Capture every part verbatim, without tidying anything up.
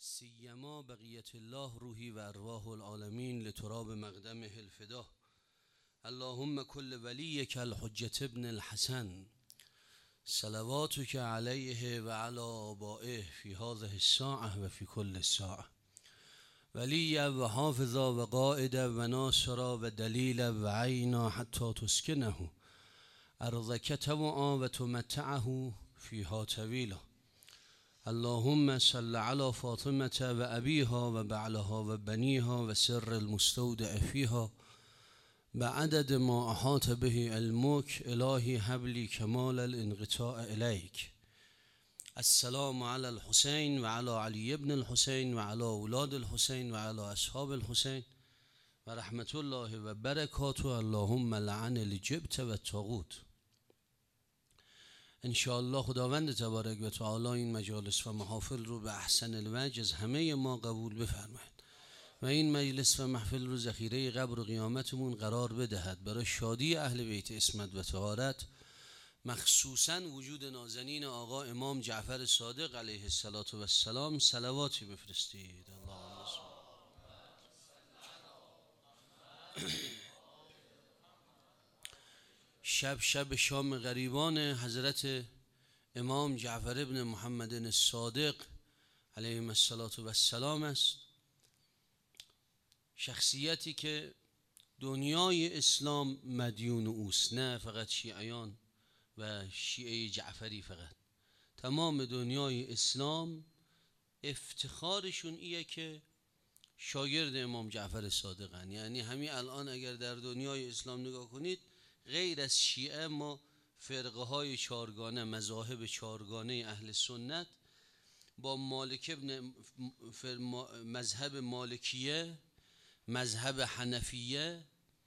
سیما بقیت الله روحی و ارواح العالمین لتراب مقدمه الفدا. اللهم كل وليك الحجة ابن الحسن صلواتك عليه وعلى آبائه في هذه الساعة وفي كل الساعة وليا وحافظا وقائدا وناصرا ودليلا وعينا حتى تسكنه أرضك توعا وتمتعه فيها طويلا. اللهم صل على فاطمة وأبيها وبعلها وبنيها وسر المستودع فيها بعدد ما أحاط به علمك. إلهي هب لي كمال الانقطاع إليك. السلام على الحسين وعلى علي بن الحسين وعلى أولاد الحسين وعلى أصحاب الحسين ورحمة الله وبركاته. اللهم لعن الجبت والطاغوت. انشاءالله خداوند تبارک و تعالی این مجالس و محافل رو به احسن الوجه از همه ما قبول بفرماید و این مجلس و محفل رو ذخیره قبر و قیامتمون قرار بدهد برای شادی اهل بیت عصمت و طهارت، مخصوصا وجود نازنین آقا امام جعفر صادق علیه السلام. صلواتی بفرستید. اللهم شب شب شام غریبان حضرت امام جعفر ابن محمد الصادق علیه السلام است. شخصیتی که دنیای اسلام مدیون اوست، نه فقط شیعیان و شیعه جعفری، فقط تمام دنیای اسلام افتخارشون ایه که شاگرد امام جعفر صادقن. یعنی همین الان اگر در دنیای اسلام نگاه کنید، غیر از شیعه ما فرقه های چارگانه، مذاهب چارگانه اهل سنت با مالک ابن مذهب مالکیه، مذهب حنفیه،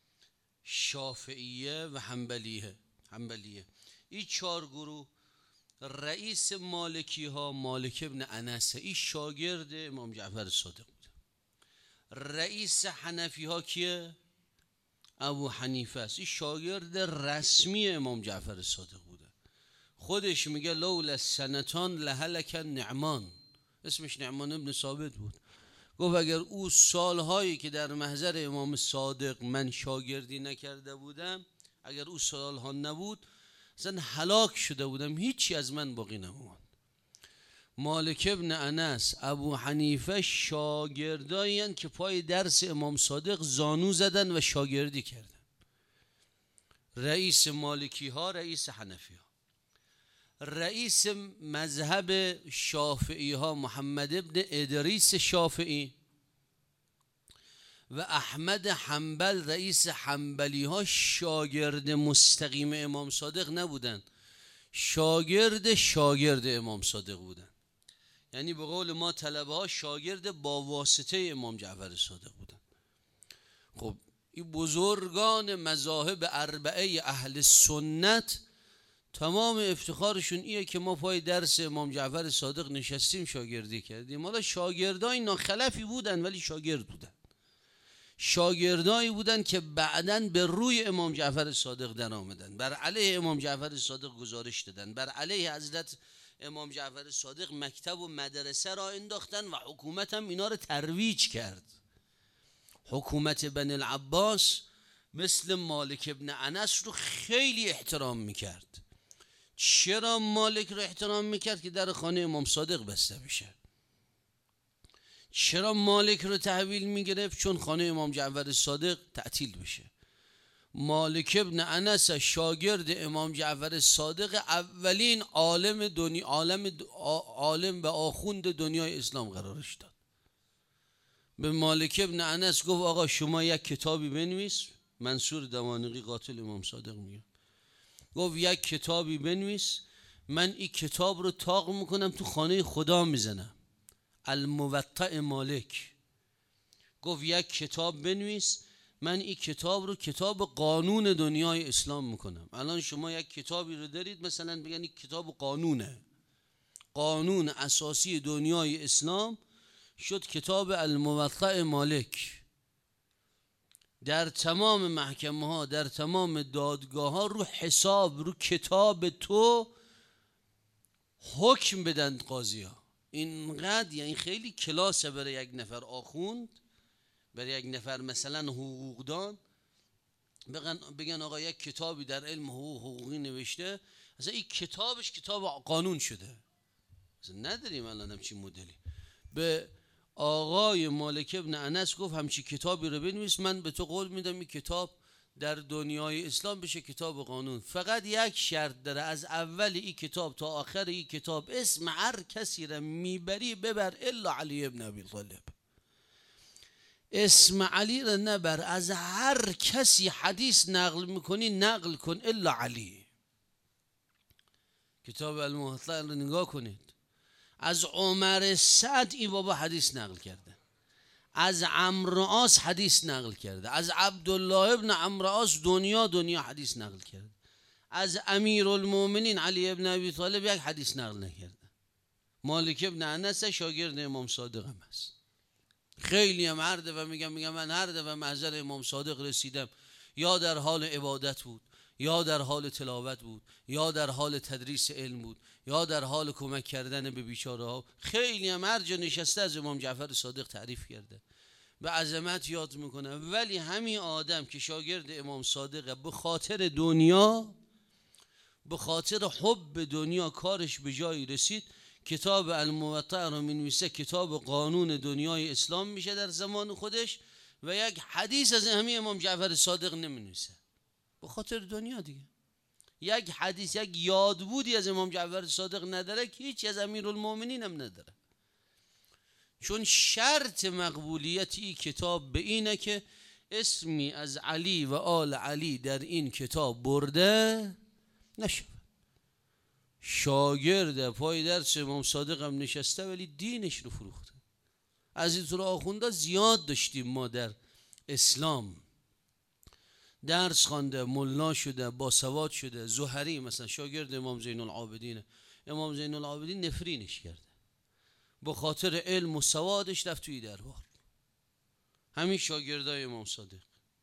شافعیه و حنبلیه حنبلیه این چهار گروه، رئیس مالکی ها مالک ابن انس، این شاگرد امام جعفر صادق بود. رئیس حنفی ها کیه؟ ابو حنیفه است. این شاگرد رسمی امام جعفر صادق بوده. خودش میگه لولا سنتان لهلک نعمان، اسمش نعمان ابن ثابت بود. گفت اگر او سالهایی که در محضر امام صادق من شاگردی نکرده بودم، اگر او سالها نبود اصلا هلاک شده بودم، هیچی از من باقی نموند. مالک ابن انس، ابو حنیفه شاگردایی هستند که پای درس امام صادق زانو زدن و شاگردی کردن. رئیس مالکی ها، رئیس حنفی ها. رئیس مذهب شافعی ها محمد ابن ادریس شافعی و احمد حنبل رئیس حنبلی ها شاگرد مستقیم امام صادق نبودن، شاگرد شاگرد امام صادق بودن. یعنی به قول ما طلبه ها شاگرد با واسطه امام جعفر صادق بودن. خب این بزرگان مذاهب اربعه اهل سنت تمام افتخارشون ایه که ما پای درس امام جعفر صادق نشستیم، شاگردی کردیم. حالا شاگردای ناخلفی بودن ولی شاگرد بودن، شاگردایی بودن که بعداً به روی امام جعفر صادق در آمدن، بر علیه امام جعفر صادق گزارش دادن، بر علیه حضرت امام جعفر صادق مکتب و مدرسه را انداختن و حکومت هم اینا رو ترویج کرد. حکومت بن العباس مثل مالک ابن انس رو خیلی احترام میکرد. چرا مالک رو احترام میکرد؟ که در خانه امام صادق بسته بشه. چرا مالک رو تحویل میگرفت؟ چون خانه امام جعفر صادق تعطیل بشه. مالک ابن انس شاگرد امام جعفر صادق اولین عالم دنیا، عالم عالم و آخوند دنیای اسلام قرارش داد. به مالک ابن انس گفت آقا شما یک کتابی بنویس. منصور دوانقی قاتل امام صادق میگه، گفت یک کتابی بنویس، من این کتاب رو طاق میکنم تو خانه خدا میزنم. الموطأ مالک گفت یک کتاب بنویس، من این کتاب رو کتاب قانون دنیای اسلام میکنم. الان شما یک کتابی رو دارید مثلا بگن این کتاب قانونه، قانون اساسی دنیای اسلام شد کتاب الموطأ مالک. در تمام محکمه ها، در تمام دادگاه ها رو حساب، رو کتاب تو حکم بدن قاضی ها. اینقدر یعنی خیلی کلاسه برای یک نفر آخوند، برای یک نفر مثلا حقوقدان بگن, بگن آقا یک کتابی در علم حقوق حقوقی نوشته، اصلا این کتابش کتاب قانون شده، اصلا نداریم الان همچین مدلی. به آقای مالک ابن انس گفت همچین کتابی رو بنویس، من به تو قول میدم این کتاب در دنیای اسلام بشه کتاب قانون. فقط یک شرط داره، از اول این کتاب تا آخر این کتاب اسم هر کسی را میبری ببر الا علی ابن ابی طالب، اسم علی را نبر، از هر کسی حدیث نقل میکنی نقل کن الا علی. کتاب المحطه رو نگاه کنید، از عمر سعد این بابا حدیث نقل کرده، از عمرو عاص حدیث نقل کرده، از عبدالله ابن عمرو عاص دنیا دنیا حدیث نقل کرده، از امیر المؤمنین علی ابن ابی طالب یک حدیث نقل نکرده. مالک ابن انس شاگرد امام صادق هم هست. خیلی هم هر دفعه میگم میگم من هر دفعه محضر امام صادق رسیدم یا در حال عبادت بود، یا در حال تلاوت بود، یا در حال تدریس علم بود، یا در حال کمک کردن به بیچاره ها. خیلی هم هر جا نشسته از امام جعفر صادق تعریف کرده، به عظمت یاد میکنه. ولی همین آدم که شاگرد امام صادقه به خاطر دنیا، به خاطر حب دنیا کارش به جایی رسید، کتاب الموطأ رو مینویسه کتاب قانون دنیای اسلام میشه در زمان خودش، و یک حدیث از همین امام جعفر صادق نمینویسه به خاطر دنیا دیگه. یک حدیث یک یادبودی از امام جعفر صادق نداره که هیچ از امیرالمومنین هم نداره، چون شرط مقبولیت این کتاب به اینه که اسمی از علی و آل علی در این کتاب برده نشود. شاگرد پای درس امام صادق هم نشسته ولی دینش رو فروخته. از این طور آخونده زیاد داشتیم ما در اسلام، درس خوانده، ملا شده، باسواد شده. زهری مثلا شاگرد امام زین العابدین، امام زین العابدین نفرینش کرده، به خاطر علم و سوادش رفت توی دربار. همین شاگردای امام صادق.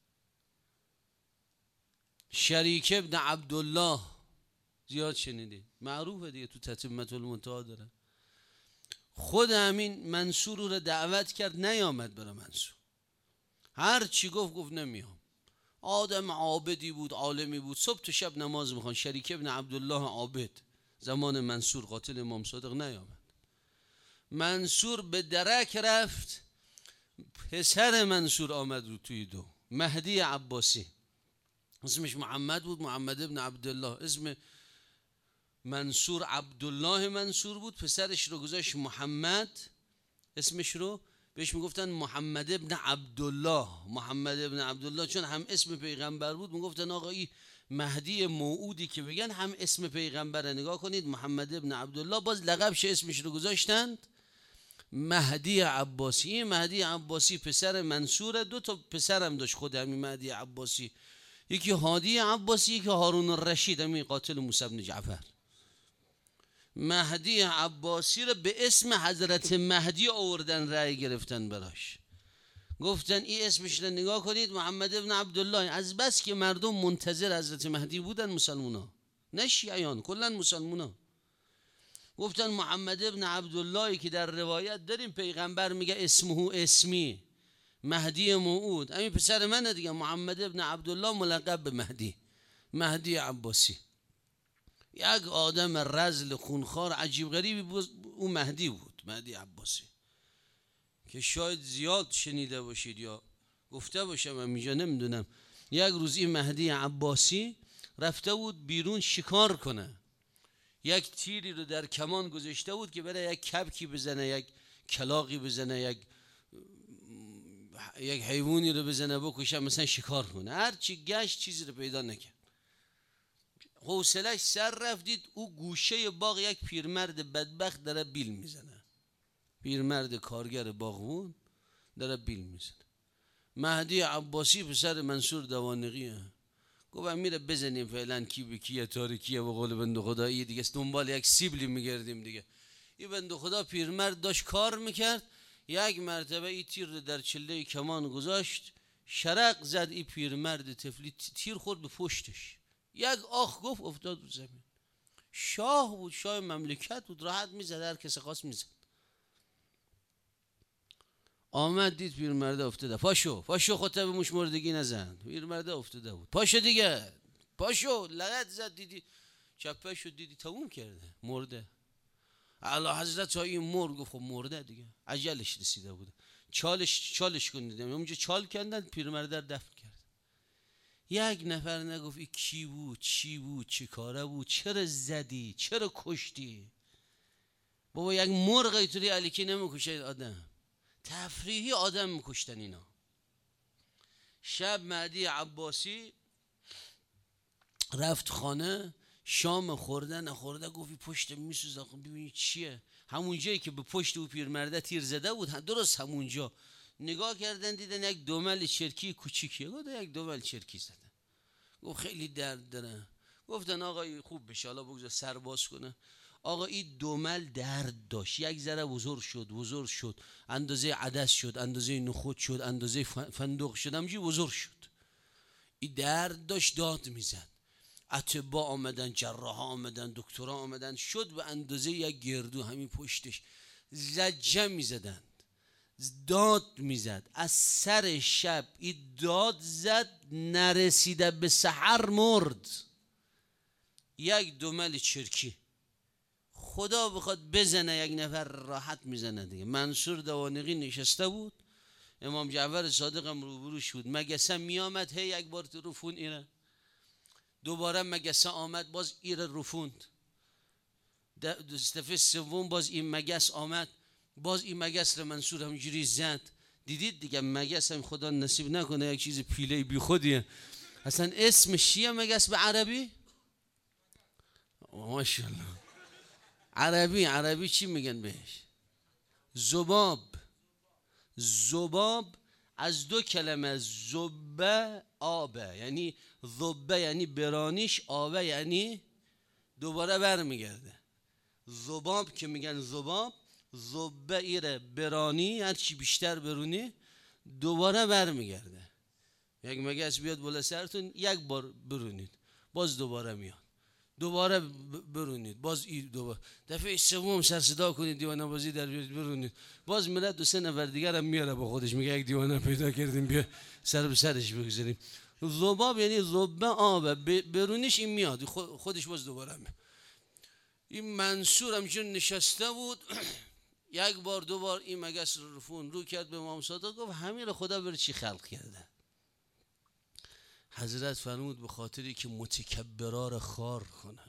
شریک ابن عبدالله زیاد شنیدید، معروفه دیگه، تو تتمة المنتهی داره. خود همین منصور رو دعوت کرد، نیامد برای منصور، هر چی گفت گفت نمیام. آدم عابدی بود، عالمی بود، صبح تا شب نماز میخوان. شریک ابن عبدالله عابد زمان منصور قاتل امام صادق نیامد. منصور به درک رفت، پسر منصور آمد رو توی دو، مهدی عباسی، اسمش محمد بود، محمد ابن عبدالله. اسم منصور عبدالله منصور بود، پسرش رو گذاشت محمد، اسمش رو بهش میگفتن محمد ابن عبدالله. محمد ابن عبدالله چون هم اسم پیغمبر بود، میگفتن آقا این مهدی موعودی که بگن هم اسم پیغمبر. نگاه کنید محمد ابن عبدالله، باز لقبش اسمش رو گذاشتند مهدی عباسی. مهدی عباسی پسر منصور، دو تا پسرم داشت خود همین مهدی عباسی، یکی هادی عباسی، یکی هارون الرشید، همین قاتل موسی بن جعفر. مهدی عباسی رو به اسم حضرت مهدی آوردن، رأی گرفتن براش، گفتن این اسمش رو نگاه کنید محمد ابن عبدالله. از بس که مردم منتظر حضرت مهدی بودن، مسلمونا نه شیعیان، کلا مسلمونا، گفتن محمد ابن عبدالله که در روایت داریم پیغمبر میگه اسمه اسمی، مهدی موعود، همین پسر منه دیگه، محمد ابن عبدالله ملقب به مهدی، مهدی عباسی. یک آدم رذل خونخوار عجیب غریبی بود، اون مهدی بود، مهدی عباسی، که شاید زیاد شنیده باشید یا گفته باشم من اینجا نمیدونم. یک روز این مهدی عباسی رفته بود بیرون شکار کنه، یک تیری رو در کمان گذاشته بود که برای یک کبکی بزنه، یک کلاغی بزنه، یک یک حیوانی رو بزنه بکشه، مثلا شکار کنه. هر چی گشت چیزی رو پیدا نکرد، حوصلش سر رفت، دید او گوشه باغ یک پیرمرد بدبخت داره بیل میزنه، پیرمرد کارگر باغبون داره بیل میزنه. مهدی عباسی پسر منصور دوانقیه، گفت میره بزنیم فعلا کی به کیه، تاریکیه، به قول بنده خدایی دیگه، دنبال یک سیبلی میگردیم دیگه. این بنده خدا پیرمرد داشت کار میکرد، یک مرتبه این تیر رو در چله کمان گذاشت، شرق زد این پیرمرد تفلی، تیر خورد به پشتش، یک آخ گفت افتاد رو زمین. شاه بود، شاه مملکت بود، راحت میزد، هر کسی خواست میزد. آمد دید پیرمرده افتاده. پاشو پاشو خودت به موش مردگی نزن. پیرمرده افتاده بود. پاشو دیگه پاشو. لغت زد. دیدی چپه شد، دیدی تموم کرده، مرده. اعلی حضرت تا این مرد گفت خب مرده دیگه، اجلش رسیده بوده. چالش چالش کندیدم اونجا، چال کندن، پیرمرده دفن کرد. یک نفر نگفت این کی بود، چی بود، چه کاره بود، چرا زدی، چرا کشتی؟ بابا یک مرغ اینطوری علیکی نمیکشه آدم، تفریحی آدم میکشتن اینا. شب مهدی عباسی رفت خانه، شام خورده نخورده، گفتی پشت میسوزه، ببینید چیه. همون جایی که به پشت او پیرمرده تیر زده بود، درست همونجا نگاه کردن دیدن یک دومل چرکی کوچیکیه. گفت یک دومل چرکی زدن. گفت خیلی درد داره. گفتن آقا خوب بشه، حالا بگذار سر باز کنه. آقا این دومل درد داشت، یک ذره بزرگ شد بزرگ شد، اندازه عدس شد، اندازه نخود شد، اندازه فندق شد، همجوری بزرگ شد. این درد داشت، داد میزد. اطباء آمدن، جراح آمدن، دکترها آمدن، شد به اندازه یک گردو همین پشتش. زجه میزدند، داد میزد. از سر شب این داد زد، نرسیده به سحر مرد. یک دومل چرکی. خدا بخواد بزنه یک نفر راحت میزنه دیگه. منصور دوانقی نشسته بود، امام جعفر صادق هم روبروش بود. مگسه میامد، هی یک بار تو رفون ایره، دوباره مگسه آمد، باز ایره رفوند. دفعه سوم باز این مگس آمد، باز این مگس رو منصور همجوری زد. دیدید دیگه مگس هم خدا نصیب نکنه یک چیز پیله بی خودیه. اصلا اسمش چیه مگس به عربی؟ ماشاءالله. عربی عربی چی میگن بهش؟ ذباب. ذباب از دو کلمه، ذبه آبه، یعنی ذبه یعنی برانیش، آبه یعنی دوباره برمیگرده. ذباب که میگن ذباب، ذبه ایره برانی، هر چی بیشتر برونی دوباره برمیگرده. یک مگس بیاد بالا سرتون، یک بار برونید باز دوباره میاد، دوباره برونید باز ای دوباره، دفعه سوم سر صدا کنید دیوانه بازی در بیارید برونید، باز میره دو سه نفر دیگر هم میاره با خودش، میگه یک دیوانه پیدا کردیم بیا سر به سرش بگذاریم. ذباب یعنی ذبه آبه، برونیش این میاد خودش باز دوباره میاد. این منصور همچون نشسته بود یک بار دو بار این مگس رو رفون رو کرد به امام صادق، گفت همین رو خدا بر چی خلق کرده؟ حضرت فرمود به خاطری که متکبرار خار کنه،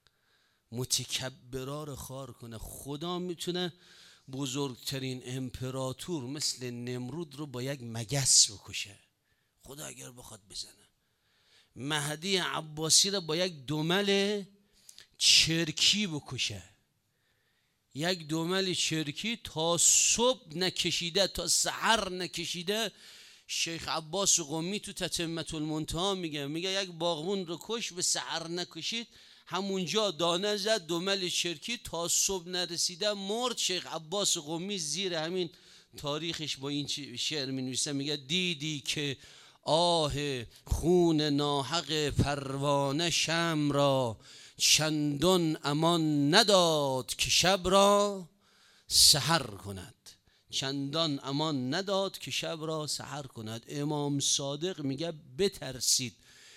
متکبرار خار کنه. خدا میتونه بزرگترین امپراتور مثل نمرود رو با یک مگس بکشه، خدا اگر بخواد بزنه. مهدی عباسی رو با یک دومل چرکی بکشه. یک دومل چرکی تا صبح نکشیده، تا سحر نکشیده. شیخ عباس قمی تو تتمة المنتهی میگه میگه یک باغبون رو کش، به سحر نکشید، همونجا دانه زد، دومل چرکی تا صبح نرسیده مرد. شیخ عباس قمی زیر همین تاریخش با این شعر می نویسه، میگه دیدی که آه خون ناحق پروانه شمع را، چندان امان نداد که شب را سحر کند. چندان امان نداد که شب را سحر کند. امام صادق میگه بترسید،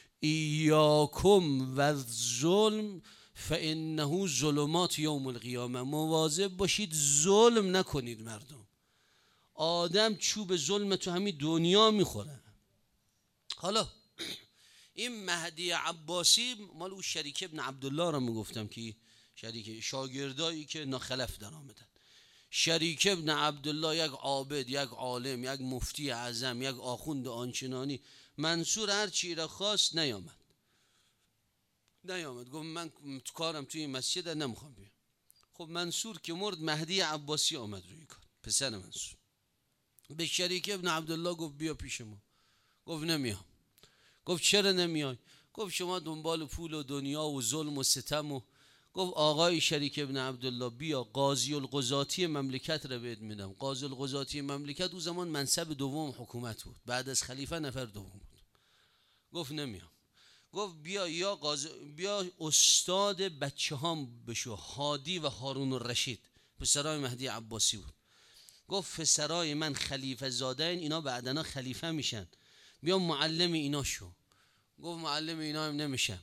ایاکم و ظلم فانه ظلمات یوم القیامه، مواظب باشید ظلم نکنید مردم. آدم چوب ظلم تو همین دنیا میخوره. حالا این مهدی عباسی مال او شریک ابن عبدالله را میگفتم که شریک شاگردایی که ناخلف در آمدن. شریک ابن عبدالله یک عابد، یک عالم، یک مفتی اعظم، یک آخوند آنچنانی. منصور هر چی را خواست نیامد نیامد گفت من کارم توی مسجد نمیخوام بیام. خب منصور که مرد، مهدی عباسی آمد روی کار، پسر منصور. به شریک ابن عبدالله گفت بیا پیش ما. گفت نمیام. گفت چرا نمیای؟ گفت شما دنبال پول و دنیا و ظلم و ستم و. گفت آقای شریک ابن عبدالله بیا قاضی القضاتی مملکت را بهت میدم. قاضی القضاتی مملکت او زمان منصب دوم حکومت بود، بعد از خلیفه نفر دوم بود. گفت نمیام. گفت بیا یا قاضی، بیا استاد بچه هام بشو، هادی و هارون الرشید، پسرای مهدی عباسی بود. گفت پسرای من خلیفه زاده این، اینا بعدنا خلیفه میشن، بیا معلم اینا شو. گفت معلم اینا هم نمیشم.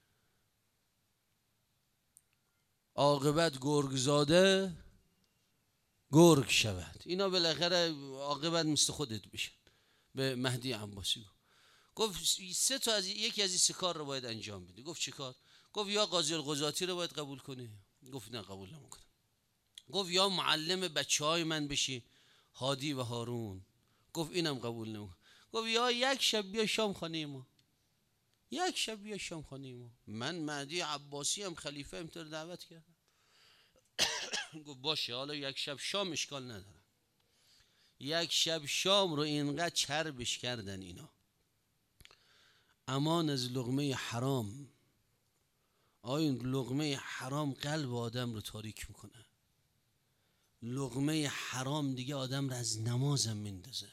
عاقبت گرگ زاده گرگ شود. اینا بالاخره عاقبت مثل خودت بشن. به مهدی عباسی گفت سه تا از یکی از این سه کار رو باید انجام بدی. گفت چی کار؟ گفت یا قاضی القضاتی رو باید قبول کنی. گفت نه قبول نمیکنم. گفت یا معلم بچه های من بشی، هادی و هارون. گفت اینم قبول نمیکنم. گفت یا یک شب بیا شام خانه ما، یک شب بیا شام خانه ما، من مهدی عباسی هم خلیفه هم تو دعوت کردم. گفت باشه حالا یک شب شام اشکال ندارم. یک شب شام رو اینقدر چربش کردن اینا. امان از لقمه حرام. آیا لقمه حرام قلب آدم رو تاریک میکنه. لقمه حرام دیگه آدم رو از نمازم میندازه.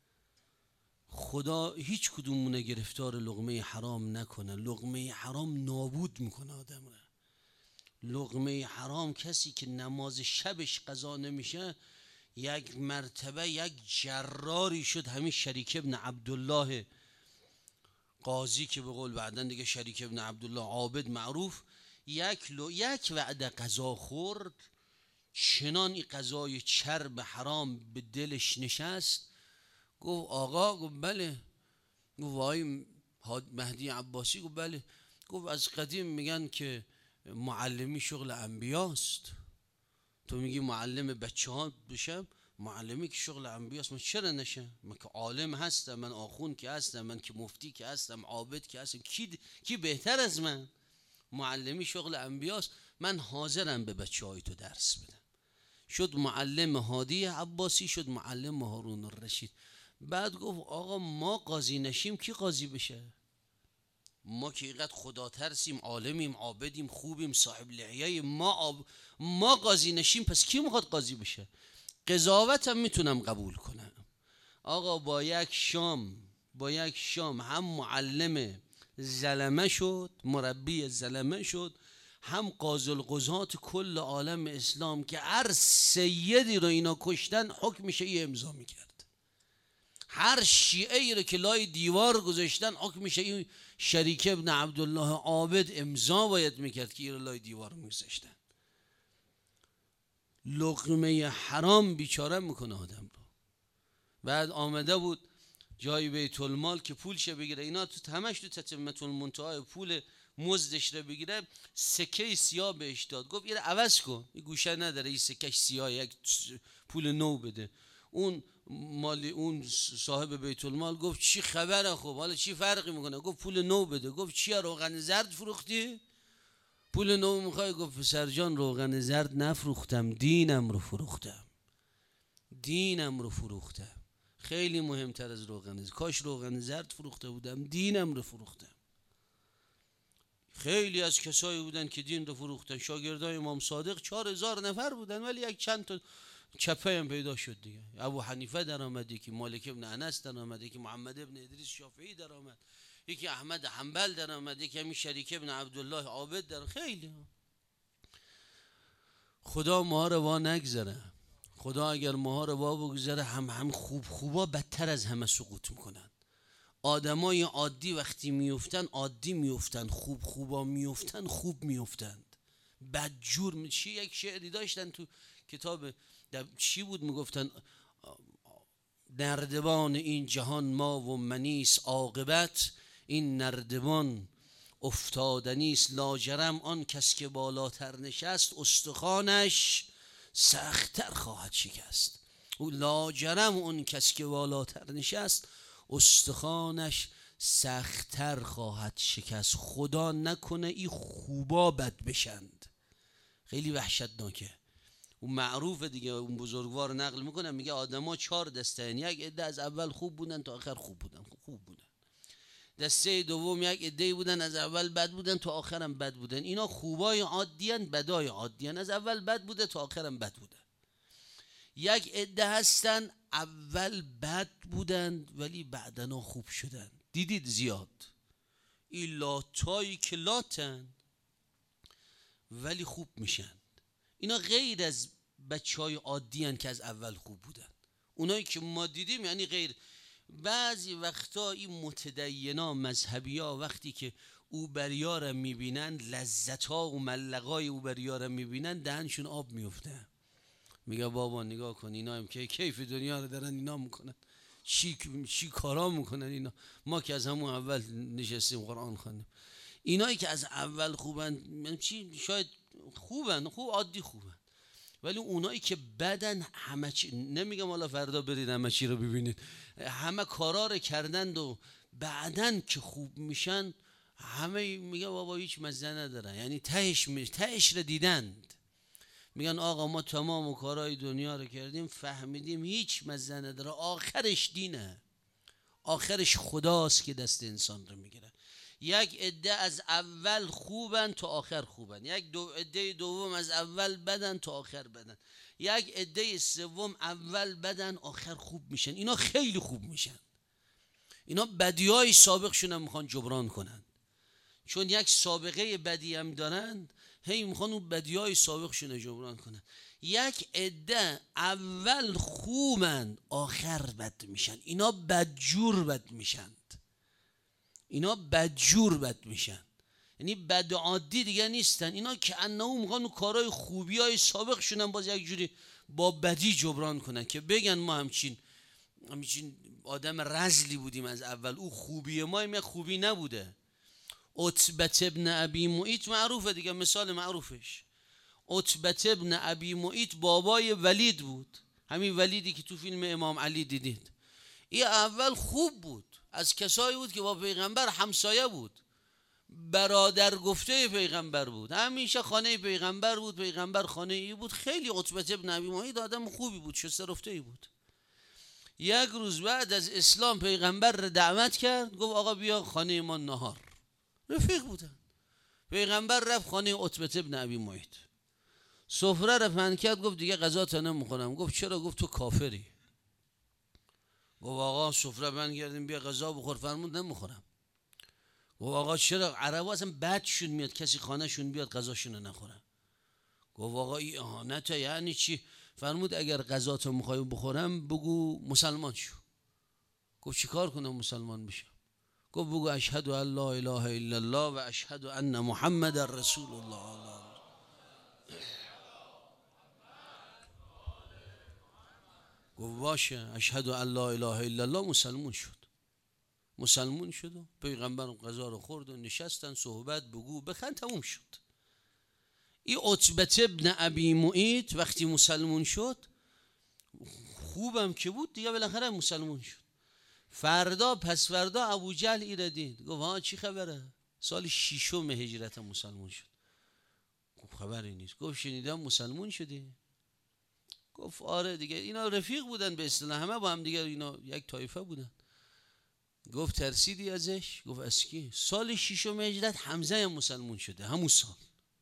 خدا هیچ کدومونه گرفتار لقمه حرام نکنه. لقمه حرام نابود میکنه آدم رو. لقمه حرام کسی که نماز شبش قضا نمیشه، یک مرتبه یک جراری شد، همین شریک ابن عبدالله قاضی که به قول بعدن دیگه شریک ابن عبدالله عابد معروف، یک لو یک وعده قضا خورد، چنان این قضای چرب حرام به دلش نشست. گفت آقا، گفت بله. گفت وای مهدی عباسی. گفت بله. گفت از قدیم میگن که معلمی شغل انبیاست، تو میگی معلم بچه ها بشم؟ معلمی که شغل انبیاست، من چرا نشم؟ من که عالم هستم، من آخوند که هستم، من که مفتی که هستم، عابد که هستم، کی, کی بهتر از من؟ معلمی شغل انبیاست، من حاضرم به بچه های تو درس بدم. شد معلم هادی عباسی، شد معلم هارون الرشید. بعد گفت آقا ما قاضی نشیم کی قاضی بشه؟ ما که اینقدر خدا ترسیم، عالمیم، عابدیم، خوبیم، صاحب لحیه، ما آب... ما قاضی نشیم پس کی میخواد قاضی بشه؟ قضاوتم میتونم قبول کنم. آقا با یک شام با یک شام هم معلم زلمه شد، مربی زلمه شد، هم قاضی القضات کل عالم اسلام که هر سیدی رو اینا کشتن حکم شیعه امضا میکرد. هر شیعه ای رو که لای دیوار گذاشتن حکم شیعه شریک ابن عبدالله عابد امضا باید میکرد که این رو لای دیوار میگذاشتن. لقمه حرام بیچاره میکنه آدم رو. بعد آمده بود جای بیت المال که پولش بگیره، اینا تو همش تو تتمه المنتهی پول مزدش رو بگیره، سکه سیاه بهش داد. گفت این رو عوض کن، این گوشه نداره، این سکه سیاه، یک پول نو بده. اون مالی اون صاحب بیت المال گفت چی خبره؟ خب حالا چی فرقی میکنه؟ گفت پول نو بده. گفت چی روغن زرد فروختی؟ پول نو میخوای؟ گفت پسر جان روغن زرد نفروختم، دینم رو فروختم. دینم رو فروختم، خیلی مهمتر از روغن زرد. کاش روغن زرد فروخته بودم، دینم رو فروختم. خیلی از کسایی بودن که دین رو فروختن. شاگردای امام صادق چهار هزار نفر بودن، ولی یک چند تا چپه هم پیدا شد دیگه. ابو حنیفه در آمد، یکی مالک ابن انس در آمد، یکی محمد ابن ادریس شافعی در آمد، یکی احمد حنبل در آمد، یکی همین شریک ابن عبدالله عابد در. خیلی خدا ما رو وا نگذره. خدا اگر ما رو وا بگذره، هم هم خوب خوبا بدتر از همه سقوط میکنن. آدمای عادی وقتی میفتن عادی میفتن، خوب خوبا میفتن خوب میفتند. بدجور می چی. یک شعری داشتن تو کتاب چی بود میگفتن؟ نردبان این جهان ما و منیس، عاقبت این نردبان افتادنیست. لاجرم آن کس که بالاتر نشست، استخوانش سخت‌تر خواهد شکست. او لاجرم اون کس که بالاتر نشست، استخوانش سخت‌تر خواهد شکست. خدا نکنه این خوبا بد بشند. خیلی وحشتناکه. اون معروفه دیگه، اون بزرگوار نقل میکنه، میگه آدما چهار دسته هن. یک عده از اول خوب بودن تا آخر خوب بودن خوب بودن دسته دوم یک عده بودن از اول بد بودن تا آخرم بد بودن. اینا خوبای عادی ان، بدای عادی ان، از اول بد بوده تا آخرم بد بودن. یک عده هستن اول بد بودند ولی بعدنا خوب شدن. دیدید زیاد این لاتایی که لاتن ولی خوب میشن. اینا غیر از بچه های عادی هن که از اول خوب بودن. اونایی که ما دیدیم یعنی غیر. بعضی وقتا این متدینا مذهبی ها وقتی که او بریا را میبینن، لذت ها و ملقای او بریا را میبینن، دهنشون آب میفته. میگه بابا نگاه کن اینا هم که کیف دنیا رو دارن اینا میکنن، چی چی کارا میکنن اینا، ما که از همون اول نشستیم قرآن خوندیم. اینایی که از اول خوبن چی شاید خوبن، خوب عادی خوبن، ولی اونایی که بدن همه چی، نمیگم حالا فردا برید همه چی رو ببینید، همه کارا رو کردند و بعدن که خوب میشن همه میگه بابا هیچ مزه ندارن. یعنی تهش تهش رو دیدند، میگن آقا ما تمام کارهای دنیا رو کردیم فهمیدیم هیچ مزه نداره، آخرش دینه، آخرش خداست که دست انسان رو میگیره. یک عده از اول خوبن تا آخر خوبن، یک دو عده دوم از اول بدن تا آخر بدن، یک عده سوم اول بدن آخر خوب میشن. اینا خیلی خوب میشن، اینا بدیهای سابقشون هم میخوان جبران کنن، چون یک سابقه بدی هم دارن، هی میخوان اون بدیهای سابقشون رو جبران کنن. یک عده اول خوبن آخر بد میشن، اینا بدجور بد میشن، اینا بدجور بد میشن، یعنی بد عادی دیگه نیستن. اینا که انه میخوان اون کارهای خوبی های سابقشون هم باز یک جوری با بدی جبران کنن که بگن ما همچین همچین آدم رذلی بودیم از اول، او خوبی ما هم یک خوبی نبوده. عتبت ابن ابی معیط معروفه دیگه، مثال معروفش عتبت ابن ابی معیط بابای ولید بود، همین ولیدی که تو فیلم امام علی دیدید. این اول خوب بود، از کسایی بود که با پیغمبر همسایه بود، برادر گفته پیغمبر بود، همیشه خانه پیغمبر بود، پیغمبر خانه ای بود. خیلی عتبت ابن ابی معیط آدم خوبی بود، شسته رفته ای بود. یک روز بعد از اسلام پیغمبر را دعوت کرد، گفت آقا بیا خانه ما نهار. رفیق بودن. پیغمبر رفت خانه عتبت ابن ابی معیط، سفره را پهن کرد، گفت دیگه غذا تا نمیخورم. گفت چرا؟ گفت تو کافری. گفت آقا سفره بند کردیم بیا غذا بخور. فرمود نمیخورم. گفت آقا چرا؟ عربا اصلا بدشون میاد کسی خانه شون بیاد غذاشون رو نخورن. گفت آقا این اهانته، یعنی چی؟ فرمود اگر غذا تو میخوای بخورم بگو مسلمان شو. گفت چیکار کنم مسلمان بشم؟ گفت بگو اشهد ان لا اله الا الله و اشهد ان محمد رسول الله. گفت باشه اشهد ان لا اله الا الله. مسلمون شد. مسلمون شد و پیغمبر غذا رو خورد و نشستن صحبت بگو بخند، تموم شد. این عتبت ابن ابی معیط وقتی مسلمون شد، خوبم که بود دیگه، بالاخره مسلمون شد. فردا پس فردا ابو جهل ایره دید، گفت ها چی خبره؟ سال ششم هجرت مسلمون شد. گفت خبری نیست. گفت شنیدم مسلمون شدی؟ گفت آره دیگه. اینا رفیق بودن به اصطلاح، همه با هم دیگه اینا یک طایفه بودن. گفت ترسیدی ازش؟ گفت از کی؟ سال ششم هجرت حمزه هم مسلمون شده، همون سال.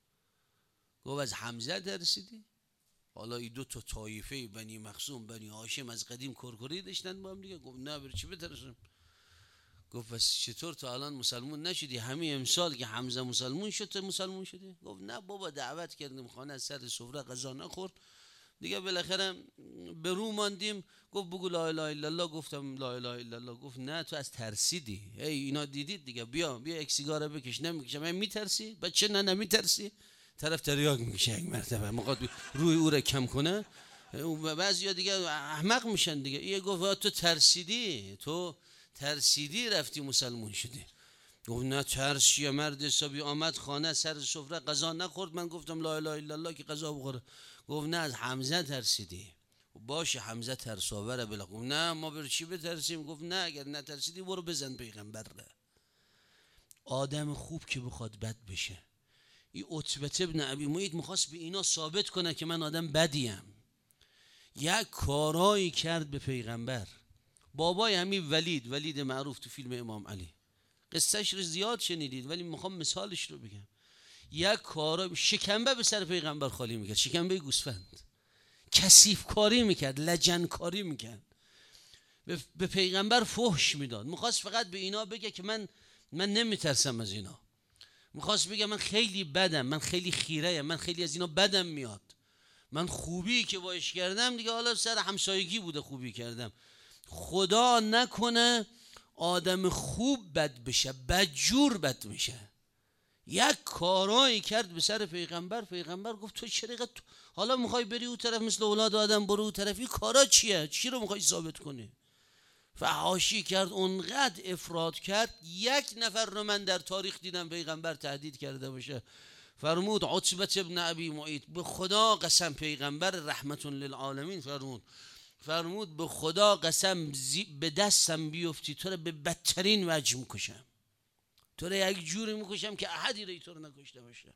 گفت از حمزه ترسیدی؟ حالا این دو تا طایفه بنی مخزوم بنی هاشم از قدیم کرکری داشتن با هم دیگه. گفت نه بر چی بترسم؟ گفت پس چطور تا الان مسلمون نشدی؟ همین امسال که حمزه مسلمون شد مسلمون شدی؟ گفت نه بابا دعوت کردیم خانه از سر سفره غذا نخورد دیگه، بالاخره به رو ماندیم. گفت بگو لا اله الا الله. گفتم لا اله الا الله. گفت نه تو از ترسیدی. ای اینا دیدید دیگه، بیا بیا یک سیگار بکش. نمیکشم. من میترسی؟ بچه نه نمیترسی؟ طرف تریاک میکشه یک مرتبه میخواد روی او را کم کنه. بعضیا دیگه احمق میشن دیگه. یه گفت تو ترسیدی، تو ترسیدی رفتی مسلمون شدی. گفت نه ترس چیه؟ مرد حسابی آمد خانه سر سفره غذا نخورد، من گفتم لا اله الا الله که غذا بخوره. گفت نه از حمزه ترسیدی. باشه حمزه ترساوره بلا. گفت نه ما بر چی بترسیم؟ گفت نه اگر نترسیدی برو بزن پیغمبر را. آدم خوب که بخواد بد بشه. این عتبت ابن ابی معیط میخواست به اینا ثابت کنه که من آدم بدیم. یک کارایی کرد به پیغمبر. بابای همین ولید، ولید معروف تو فیلم امام علی، قصهش رو زیاد شنیدید ولی میخوام مثالش رو بگم. یک کارا شکنبه به سر پیغمبر خالی میکرد، شکنبه گوسفند، کثیف کاری میکرد، لجن کاری میکرد، به پیغمبر فحش میداد. میخواست فقط به اینا بگه که من من نمیترسم از اینا. میخواست بگه من خیلی بدم، من خیلی خیره‌ام، من خیلی از اینا بدم میاد. من خوبی که باش کردم دیگه حالا سر همسایگی بوده خوبی کردم. خدا نکنه آدم خوب بد بشه، بدجور بد میشه. یک کارایی کرد به سر پیغمبر، پیغمبر گفت تو چرا حالا میخوای بری اون طرف مثل اولاد آدم برو اون طرف؟ این کارا چیه؟ چی رو میخوای ثابت کنی؟ فحاشی کرد، اونقدر افراط کرد. یک نفر رو من در تاریخ دیدم پیغمبر تهدید کرده باشه. فرمود عتبه ابن ابی معیط، به خدا قسم، پیغمبر رحمت للعالمین فرمود فرمود به خدا قسم به دستم بیفتی تو رو به بدترین وجه میکشم، تو رو یک جوری میکشم که احدی رو تو رو نکشته باشه.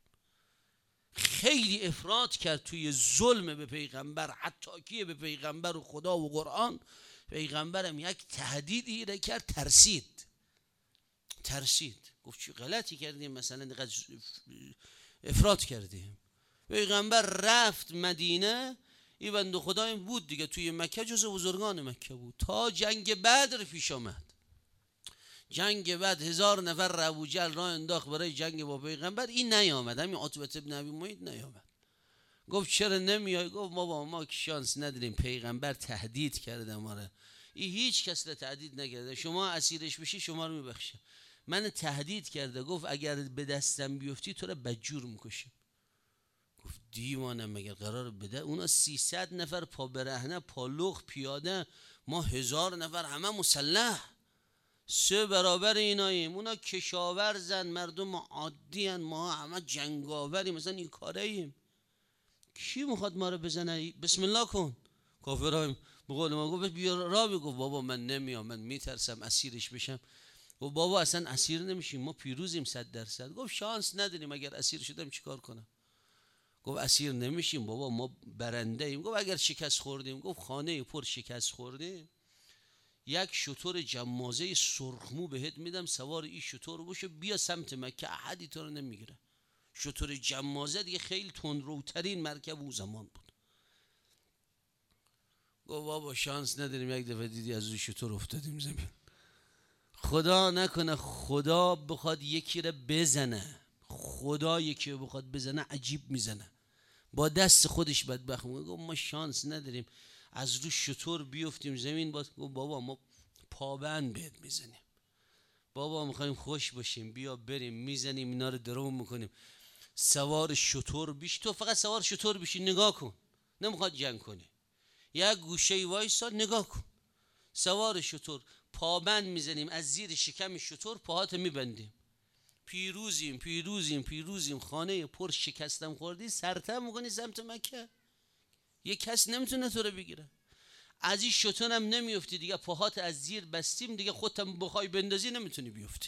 خیلی افراط کرد توی ظلم به پیغمبر، حتی به پیغمبر و خدا و قرآن. پیغمبرم یک تهدیدی را کرد، ترسید ترسید گفت چی غلطی کردیم مثلا اینقدر افراط کردیم. پیغمبر رفت مدینه، این بنده خدا بود دیگه توی مکه جزو بزرگان مکه بود تا جنگ بدر پیش آمد. جنگ بعد هزار نفر ابوجهل راه انداخت برای جنگ با پیغمبر، این نیامد، همین عتبه ابن ابی معیط نیامد. گفت چرا نمیای؟ گفت ما با ما شانس نداریم، پیغمبر تهدید کرده ما را. این هیچ کس را تهدید نکرده، شما اسیرش بشی شما رو میبخشه، من تهدید کرده، گفت اگر به دستم بیفتی تو را بدجور میکشیم. گفت دیوانه مگر قرار بده؟ اونا سیصد نفر پا برهنه پا لخ پیاده، ما هزار نفر همه مسلح، سه برابر ایناییم. اونا کشاورزن، مردم عادی هن، ما همه جنگاوری، مثلا این کاره ایم. کی میخواد ما رو بزنه؟ بسم الله کن. کافرها بقول ما گفت بیا را بگو. بابا من نمیام، من میترسم اسیرش بشم. و بابا اصلا اسیر نمیشیم، ما پیروزیم صد درصد. گفت شانس نداریم، اگر اسیر شدم چیکار کنم؟ گفت اسیر نمیشیم بابا، ما برنده ایم. گفت اگر شکست خوردیم؟ گفت خانه پر شکست خوردیم، یک شتر جمازه سرخمو بهت میدم، سوار این شتر باشه بیا سمت مکه، احدی تو رو نمیگیره. شتر جمازه دیگه خیلی تندروترین مرکب اون زمان بود. گفت بابا شانس نداریم، یک دفعه دیدی از روی شتر افتادیم زمین. خدا نکنه خدا بخواد یکی رو بزنه، خدا یکی رو بخواد بزنه عجیب میزنه، با دست خودش بدبخت میگه. گفت ما شانس نداریم از روی شتر بیفتیم زمین. باز گفت بابا ما پابند بهت میزنیم، بابا میخوایم خوش باشیم، بیا بریم میزنیم اینا رو درو میکنیم. سوار شتر بیش، تو فقط سوار شتر بیشی نگاه کن، نمیخواد جنگ کنی، یک گوشه وایسا نگاه کن. سوار شتر پابند میزنیم، از زیر شکم شتر پاهات میبندیم، پیروزیم پیروزیم پیروزیم. خانه پر شکستم خوردی، سرتم میکنی سمت مکه، یک کس نمیتونه تو رو بگیره. از این شتر هم نمیفتی دیگه، پاهات از زیر بستیم دیگه، خودت بخوای بندازی نمیتونی بیفتی.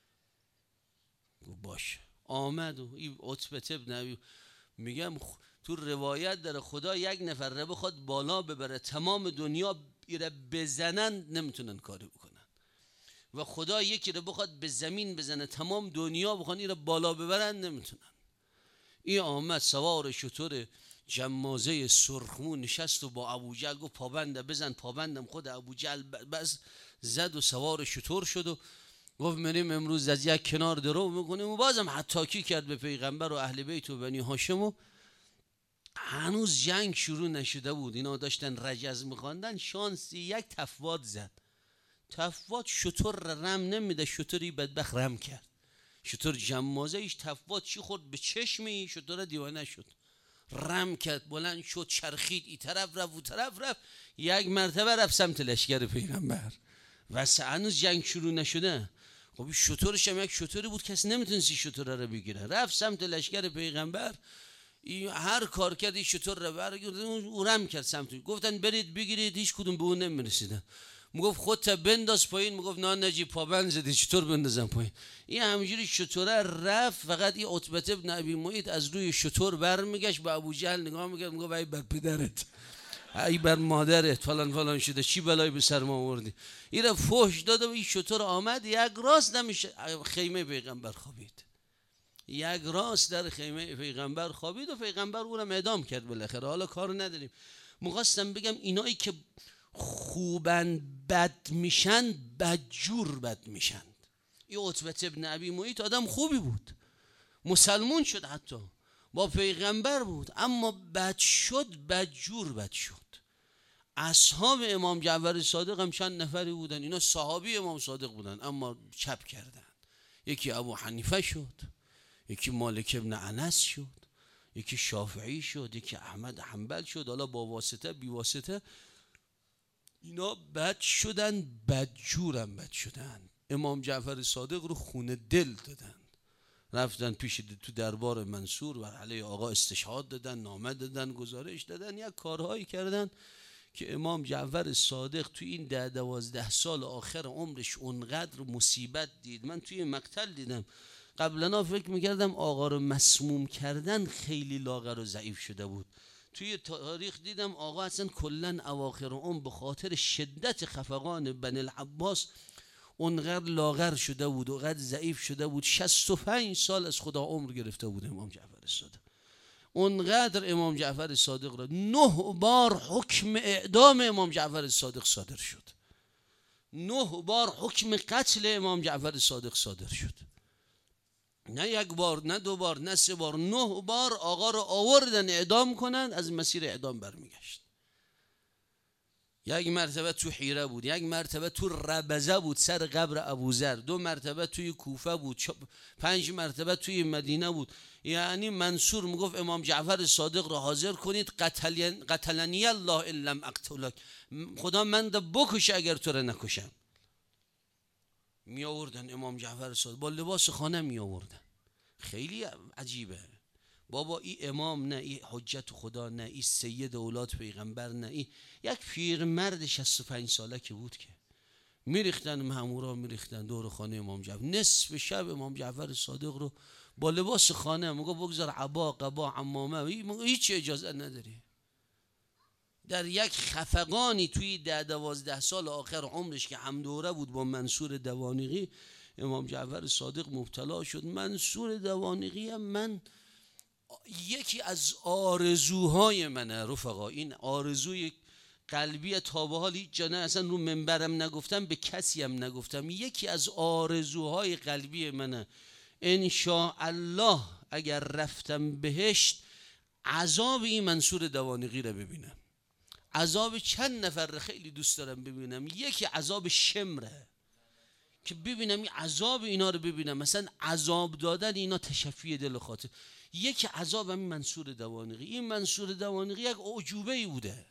باشه آمد و این عتبه ابن ابی، میگم تو روایت داره خدا یک نفر رو بخواد بالا ببره تمام دنیا ایره بزنن نمیتونن کاری بکنن، و خدا یکی رو بخواد به زمین بزنه تمام دنیا بخوان ایره بالا ببرن نمیتونن. این آمد سوار شتر جمازه سرخمو نشست و با ابوجهل گفت پابنده بزن، پابندم. خود ابوجهل بس زد و سوار شتر شد و گفت مریم امروز از یک کنار درو میکنیم. و بازم حتاکی کرد به پیغمبر و اهل بیت و بنی هاشم و هنوز جنگ شروع نشده بود، اینا داشتن رجز میخواندن. شانسی یک تفوات زد، تفوات شتر رم نمیده، شتری بدبخت رم کرد. شتر جمازه ایش تفوات چی خورد به چشمی شتر دیوانه شد، رم کرد، بلند شد، چرخید، ای طرف رفت او طرف رفت، یک مرتبه رفت سمت لشکر پیغمبر و هنوز جنگ شروع نشده. خب شترش هم یک شتری بود، کسی نمیتونستی شتر رو بگیره، رفت سمت لشکر پیغمبر. هر کار کرد این شتر رو برگرد، او رم کرد سمت. گفتن برید بگیرید، هیچ کدوم به اون نمیرسیدن. میگفت خودت بنداز پایین، میگفت نه نجیب پابند زدی چطور بندازم پایین. این همینجوری شتر رفت، فقط این عتبه ابن ابی معیط از روی شتر برمیگشت به ابوجهل نگاه میکرد، میگفت ای بر پدرت، ای بر مادرت، فلان فلان شده، چی بلایی به سر ما آوردی. این را فحش داد و این شتر آمد یک راست نمیشه خیمه پیغمبر خوابید، یک راست در خیمه پیغمبر خوابید و پیغمبر او را اعدام کرد بالاخره. حالا کار نداریم، می‌خواستم بگم اینایی که خوبن بد میشن بدجور بد میشن. این عتبه ابن ابی معیط آدم خوبی بود، مسلمون شد، حتی با پیغمبر بود، اما بد شد، بدجور بد شد. اصحاب امام جعفر صادق هم چند نفری بودن، اینا صحابی امام صادق بودن اما چپ کردن. یکی ابو حنیفه شد، یکی مالک ابن انس شد، یکی شافعی شد، یکی احمد حنبل شد. حالا با واسطه بی واسطه اینا بد شدن، بدجورم بد شدن. امام جعفر صادق رو خون دل دادن، رفتن پیش تو دربار منصور بر علیه آقا استشهاد دادن، نامه دادن، گزارش دادن، یک کارهایی کردن که امام جعفر صادق تو این ده دوازده سال آخر عمرش اونقدر مصیبت دید. من توی مقتل دیدم، قبلا فکر میکردم آقا رو مسموم کردن خیلی لاغر و ضعیف شده بود، توی تاریخ دیدم آقا اصلا کلن اواخر عمر به خاطر شدت خفقان بنی العباس اونقدر لاغر شده بود، اونقدر ضعیف شده بود. شصت و پنج سال از خدا عمر گرفته بود امام جعفر صادق. اونقدر امام جعفر صادق را نه بار حکم اعدام امام جعفر صادق صادر شد، نه بار حکم قتل امام جعفر صادق صادر شد. نه یک بار، نه دو بار، نه سه بار، نه بار آقا را آوردن اعدام کنن، از مسیر اعدام برمیگشت. یک مرتبه تو حیره بود، یک مرتبه تو ربزه بود سر قبر ابوذر، دو مرتبه توی کوفه بود، پنج مرتبه توی مدینه بود. یعنی منصور میگفت امام جعفر صادق را حاضر کنید، قتلنی الله ان لم اقتلک، خدا من ده بکشه اگر تو را نکشم. می آوردن امام جعفر صادق با لباس خانه می آوردن. خیلی عجیبه. بابا ای امام نه، ای حجت خدا نه، ای سید اولاد پیغمبر نه، ای یک پیرمرد شصت و پنج ساله که بود که میریختن مامورا، میریختن دور خانه امام جعفر. نصف شب امام جعفر صادق رو با لباس خانه میگه بگذار عبا قبا عمامه، هیچ اجازه نداری. در یک خفقانی توی ده دوازده سال آخر عمرش که همدوره بود با منصور دوانیقی، امام جعفر صادق مبتلا شد. منصور دوانیقی هم من یکی از آرزوهای منه رفقا، این آرزوی قلبی تا به حال هیچ جا نه، اصلا رو منبرم نگفتم، به کسی هم نگفتم، یکی از آرزوهای قلبی منه ان شاء الله اگر رفتم بهشت عذاب این منصور دوانیقی رو ببینم. عذاب چند نفر خیلی دوست دارم ببینم. یکی عذاب شمره که ببینم این عذاب اینا رو ببینم، مثلا عذاب دادن اینا تشفی دل خاطر. یکی عذاب همین منصور دوانیقی. این منصور دوانیقی یک اعجوبه ای بوده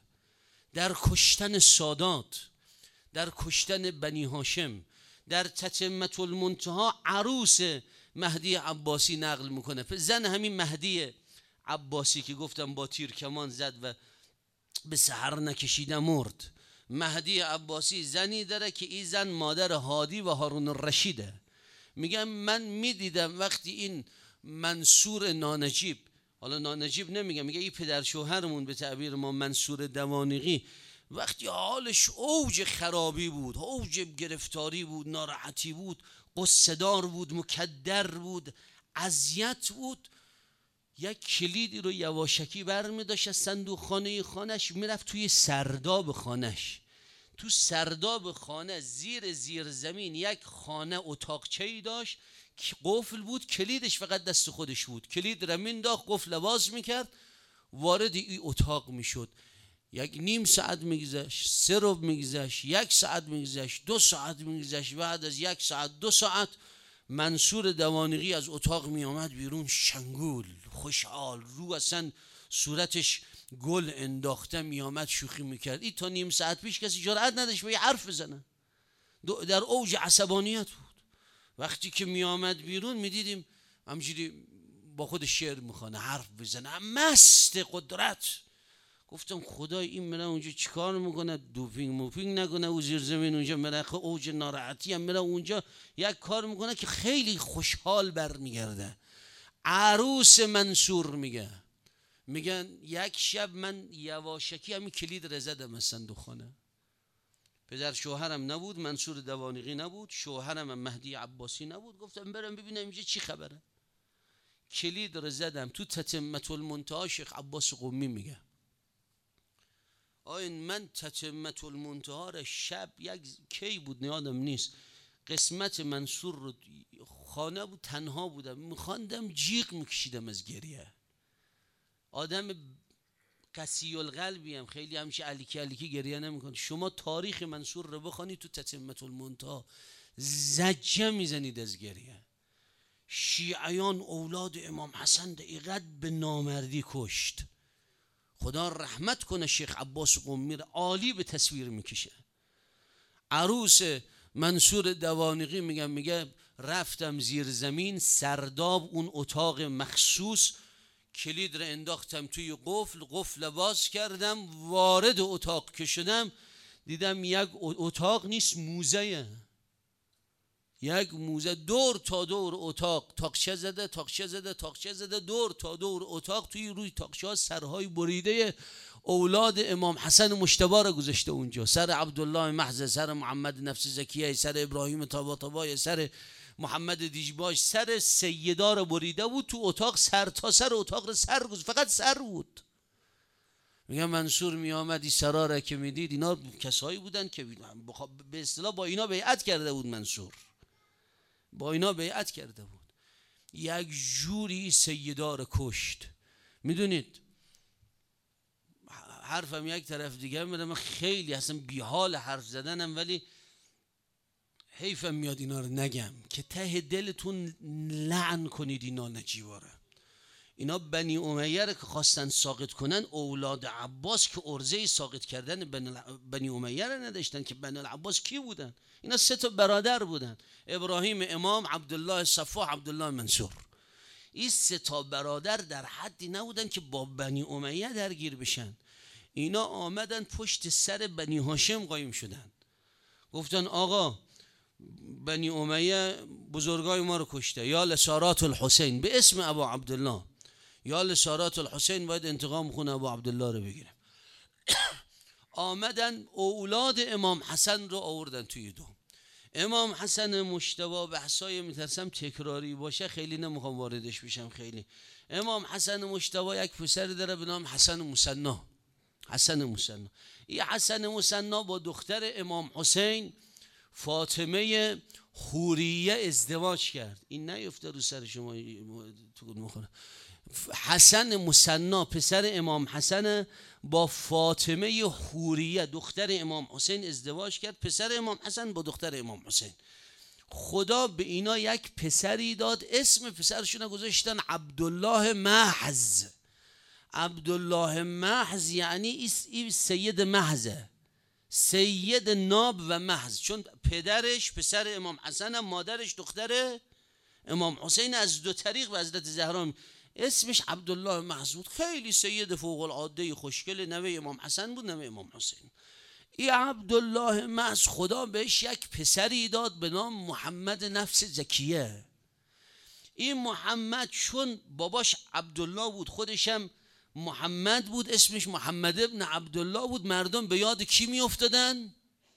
در کشتن سادات، در کشتن بنی هاشم. در تتمة المنتهی عروس مهدی عباسی نقل میکنه، زن همین مهدی عباسی که گفتم با تیر کمان زد و به سحر نکشیده مرد. مهدی عباسی زنی داره که این زن مادر هادی و هارون الرشیده. میگم من میدیدم وقتی این منصور نانجیب، حالا نانجیب نمیگم، میگه این پدر شوهرمون به تعبیر ما منصور دوانیقی، وقتی حالش اوج خرابی بود، اوج گرفتاری بود، ناراحتی بود، قصه‌دار بود، مکدر بود، اذیت بود، یک کلیدی رو یواشکی برمی داشت از صندوق خانه خانش، میرفت توی سرداب خانش. تو سرداب خانه زیر زیر زمین یک خانه اتاقچه‌ای داشت که قفل بود، کلیدش فقط دست خودش بود. کلید را مینداخت، قفل باز میکرد، وارد این اتاق میشد. یک نیم ساعت میگذشت، سه ربع میگذشت، یک ساعت میگذشت، دو ساعت میگذشت. بعد از یک ساعت دو ساعت منصور دوانیقی از اتاق می آمد بیرون، شنگول، خوشحال، رو اصلا صورتش گل انداخته می آمد، شوخی میکرد. این تا نیم ساعت پیش کسی جرأت نداشت به یه حرف بزنه، در اوج عصبانیت بود. وقتی که می آمد بیرون می دیدیم همجوری با خود شعر میخوانه، حرف بزنه، مست قدرت. گفتم خدای این میره اونجا چیکار میکنه؟ دوپینگ موپینگ نکنه او زیر زمین اونجا میره، اوج ناراحتی هم میره اونجا یک کار میکنه که خیلی خوشحال برمیگرده. عروس منصور میگه، میگن یک شب من یواشکی همین کلید رزدم از صندوق خانه. پدر شوهرم نبود، منصور دوانیقی نبود، شوهرم هم مهدی عباسی نبود. گفتم برم ببینم اینجا چی خبره. کلید رزدم تو تتمة المنتهی. شیخ عباس قمی میگه آین من تتمة المنتهی را شب یک کی بود نیادم نیست، قسمت منصور رو خانه بود، تنها بودم، میخواندم، جیغ میکشیدم از گریه. آدم قسی القلبی هم، خیلی همیشه علیکی علیکی گریه نمیکنه. شما تاریخ منصور رو بخوانی تو تتمة المنتهی زجه میزنید از گریه. شیعیان اولاد امام حسن اینقدر به نامردی کشت. خدا رحمت کنه شیخ عباس قمی، عالی به تصویر میکشه. عروس منصور دوانقی میگم، میگه رفتم زیر زمین، سرداب اون اتاق مخصوص، کلید رو انداختم توی قفل، قفل باز کردم، وارد اتاق که شدم دیدم یک اتاق نیست، موزه، یک موزه دور تا دور اتاق، تاقچه زده تاقچه زده تاقچه زده، دور تا دور اتاق، توی روی تاقچه ها سرهای بریده اولاد امام حسن مجتبی را گذاشته اونجا، سر عبدالله محض، سر محمد نفس زکیه، سر ابراهیم طباطبای، سر محمد دیجباش، سر سیدا را بریده بود تو اتاق، سر تا سر اتاق را سر گذاشت، فقط سر بود. میگم منصور می آمد این سرا را که میدید، اینا کسایی بودن که به اصطلاح با اینا بیعت کرده بود، منصور با اینا بیعت کرده بود. یک جوری سیدا را کشت. میدونید حرفم یک طرف دیگه میره، من خیلی اصلا بی حال حرف زدنم، ولی حیفم میاد اینا رو نگم که ته دلتون لعن کنید اینا نجیواره. اینا بنی امیه رو که خواستن ساقط کنن، اولاد عباس که ارزه ساقط کردن بنی امیه رو نداشتن که بنی العباس کی بودن؟ اینا سه تا برادر بودن، ابراهیم امام، عبدالله صفا، عبدالله منصور. این سه تا برادر در حدی نبودن که با بنی امیه درگیر بشن. اینا آمدن پشت سر بنی هاشم قایم شدن، گفتن آقا بنی امیه بزرگای ما رو کشته، یا لسارات الحسین به اسم ابو عبدالله، یا لسارات الحسین باید انتقام خون ابو عبدالله رو بگیریم. آمدن اولاد امام حسن رو آوردن توی دو. امام حسن مجتبی، بحثای میترسم تکراری باشه، خیلی نمیخوام واردش بشم. خیلی امام حسن مجتبی یک پسر داره به نام حسن مصنی. حسن مصنی این حسن مصنی با دختر امام حسین فاطمه حوریه ازدواج کرد. این نیفته رو سر شما تو مخوره. حسن مصنی پسر امام حسن با فاطمه حوریه دختر امام حسین ازدواج کرد. پسر امام حسن با دختر امام حسین. خدا به اینا یک پسری داد، اسم پسرشون گذاشتن عبدالله محض. عبدالله محض یعنی این سید محضه، سید ناب و محض، چون پدرش پسر امام حسن، مادرش دختر امام حسین، از دو طریق به حضرت زهرا. اسمش عبدالله محض بود. خیلی سید فوق العاده خوشگل، نوه امام حسن بود، نوه امام حسین. این عبدالله محض خدا بهش یک پسری داد به نام محمد نفس زکیه. این محمد چون باباش عبدالله بود، خودشم محمد بود، اسمش محمد ابن عبدالله بود، مردم به یاد کی می افتادن؟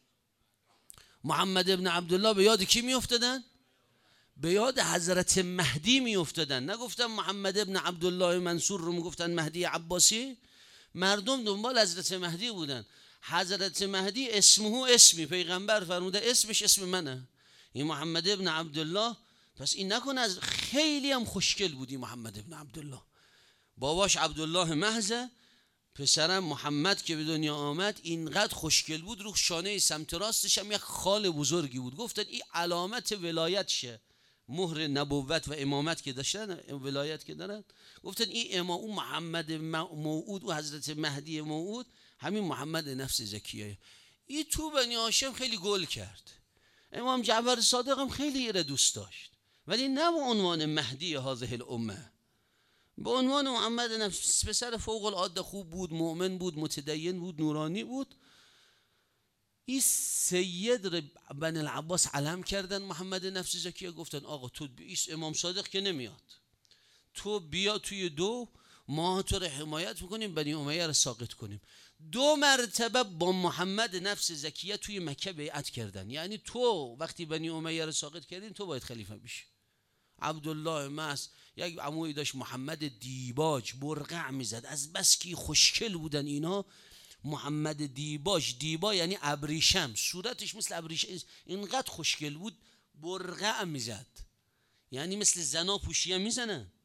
محمد ابن عبدالله به یاد کی می افتادن؟ به یاد حضرت مهدی می افتادن. نگفتن محمد ابن عبدالله منصور رو میگفتن مهدی عباسی. مردم دنبال حضرت مهدی بودن. حضرت مهدی اسمه اسمی، پیغمبر فرموده اسمش اسم منه، این محمد ابن عبدالله. پس این نکن، از خیلی هم خوشگل بودی محمد ابن عبدالله. باباش عبدالله محضه، پسرم محمد که به دنیا آمد اینقدر خوشگل بود، رو شانه سمت راستش هم یک خال بزرگی بود. گفتن این علامت ولایت شه، مهر نبوت و امامت که داشتن، ولایت که دارن. گفتن این امام، اون محمد موعود و حضرت مهدی موعود همین محمد نفس زکیه. این تو بنی هاشم خیلی گل کرد. امام جعفر صادق هم خیلی ایره دوست داشت، ولی نه به عنوان مهدی هذه الامه، به عنوان محمد نفس. پسر فوق العاده خوب بود، مؤمن بود، متدین بود، نورانی بود. این سید بن العباس علم کردن محمد نفس زکیه. گفتن آقا تو بیس امام صادق که نمیاد، تو بیا توی دو، ما تو رو حمایت میکنیم، بنی امیه رو ساقط کنیم. دو مرتبه با محمد نفس زکیه توی مکه بیعت کردن. یعنی تو وقتی بنی امیه رو ساقط کردین تو باید خلیفه بشی. عبدالله محض یک عمویی داشت محمد دیباج، برقع میزد، از بس کی خوشکل بودن اینا. محمد دیباج، دیبا یعنی ابریشم، صورتش مثل ابریشم، اینقدر خوشگل بود، برقع میزد، یعنی مثل زنا پوشیه میزنن.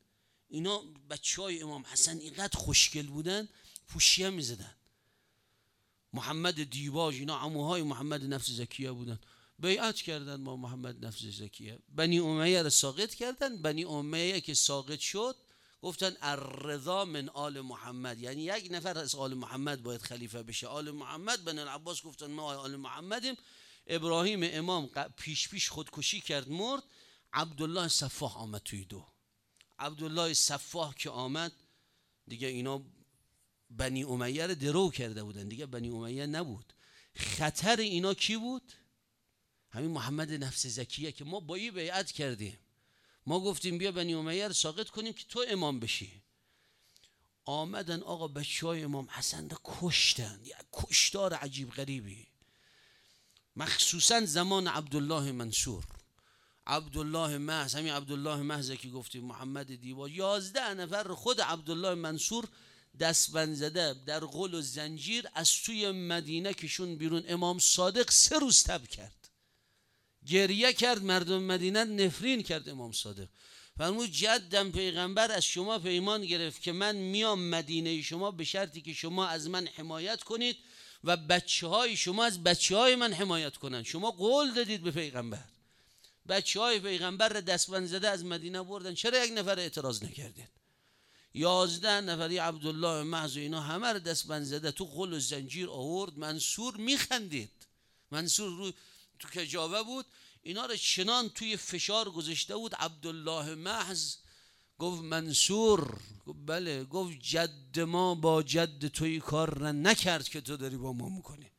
اینا بچه های امام حسن اینقدر خوشگل بودن پوشیه میزدن. محمد دیباج اینا عموهای محمد نفس زکیه بودن، بیعت کردن با محمد نفس زکیه. بنی امیه رو ساقط کردن. بنی امیه که ساقط شد گفتن الرضا من آل محمد، یعنی یک نفر از آل محمد باید خلیفه بشه. آل محمد بن العباس گفتن ما آل محمدیم. ابراهیم امام پیش پیش خودکشی کرد مرد. عبدالله صفاح آمد توی دو. عبدالله صفاح که آمد دیگه اینا بنی امیه رو درو کرده بودن، دیگه بنی امیه نبود. خطر اینا کی بود؟ همین محمد نفس زکیه که ما با این بیعت کردیم. ما گفتیم بیا بنی امیه رو ساقط کنیم که تو امام بشی. آمدن آقا بچه های امام حسن رو کشتن، یک کشتار عجیب غریبی. مخصوصا زمان عبدالله منصور، عبدالله محض، همین عبدالله محض که گفتیم محمد دیباج، یازده نفر خود عبدالله منصور دستبند زده در غل و زنجیر از توی مدینه کشون بیرون. امام صادق سه روز تب کرد، گریه کرد، مردم مدینه نفرین کرد. امام صادق فرمود جدم پیغمبر از شما پیمان گرفت که من میام مدینه شما به شرطی که شما از من حمایت کنید و بچه های شما از بچه های من حمایت کنند. شما قول دادید به پیغمبر، بچه های پیغمبر را دستبند زده از مدینه بردن، چرا یک نفر اعتراض نکردید؟ یازده نفری عبدالله محض اینا همه را دستبند زده تو غل و زنجیر آورد. منصور میخندید، منصور رو تو کجاوه بود، اینا را چنان توی فشار گذاشته بود. عبدالله محض گفت منصور، گفت بله، گفت جد ما با جد توی کار را نکرد که تو داری با ما میکنی.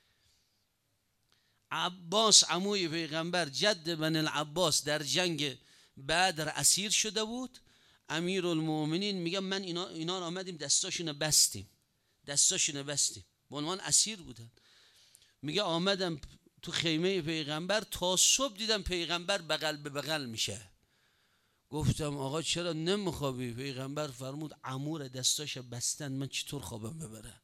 عباس عموی پیغمبر جد بن العباس در جنگ بدر اسیر شده بود. امیر المؤمنین میگه من اینا اینا آمدیم دستاشونو بستیم، دستاشونو بستیم، به عنوان اسیر بودن. میگه آمدم تو خیمه پیغمبر تا صبح دیدم پیغمبر بغل به بغل میشه. گفتم آقا چرا نمیخوابی؟ پیغمبر فرمود عمور دستاش بستن، من چطور خوابم ببره؟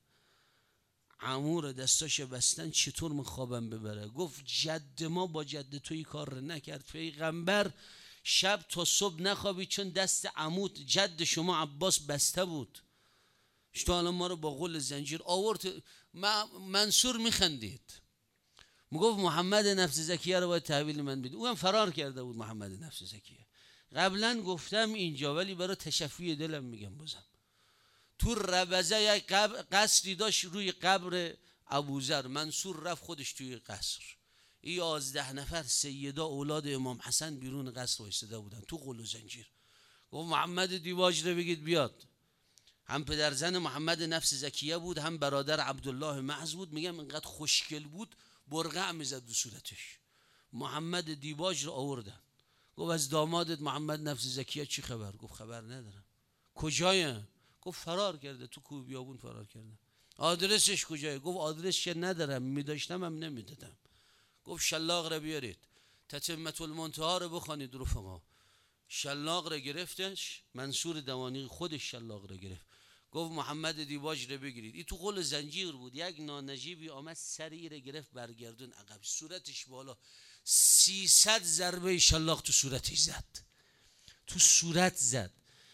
عمور دستاش بستن چطور من خوابم ببره؟ گفت جد ما با جد توی کار رو نکرد. پیغمبر شب تا صبح نخوابید چون دست عمود جد شما عباس بسته بود. شما الان ما رو با غل زنجیر آورد. منصور میخندید، میگفت محمد نفس زکیه رو باید تحویل من بدید. اونم فرار کرده بود محمد نفس زکیه. قبلا گفتم اینجا ولی برای تشفی دلم میگم بازم. تو ربزه یک قصری داشت روی قبر ابوذر. منصور رفت خودش توی قصر. این یازده نفر سیدا اولاد امام حسن بیرون قصر وایساده بودن تو غل و زنجیر. گفت محمد دیباج رو بگید بیاد. هم پدر زن محمد نفس زکیه بود، هم برادر عبدالله محض بود. میگم اینقدر خوشگل بود برقع میزد دو صورتش. محمد دیباج رو آوردن. گفت از دامادت محمد نفس زکیه چی خبر؟ گفت خبر ندارم. کجایه؟ گفت فرار کرده، تو کوه بیابون فرار کرده. آدرسش کجایه؟ گفت آدرسش ندارم، میداشتم هم نمیدادم. گفت شلاق رو بیارید، تتمة المنتهی رو بخوانید رفقا. شلاق رو گرفتش، منصور دوانی خودش شلاق رو گرفت. گفت محمد دیباج رو بگیرید. این تو غل زنجیر بود. یک نانجیبی آمد سری رو گرفت برگردون عقب، صورتش بالا، سیصد ضربه شلاق تو صورتش زد، تو صورت زد.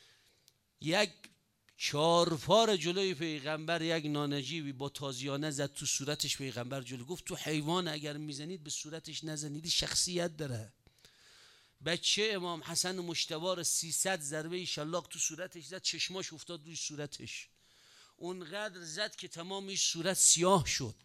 یک چارپار جلوی پیغمبر یک نانجیبی با تازیانه زد تو صورتش. پیغمبر جلو گفت تو حیوان اگر میزنید به صورتش نزنید، شخصیت داره. بچه امام حسن مجتبی سیصد ضربه شلاق تو صورتش زد، چشماش افتاد روی صورتش. اونقدر زد که تمامش صورت سیاه شد.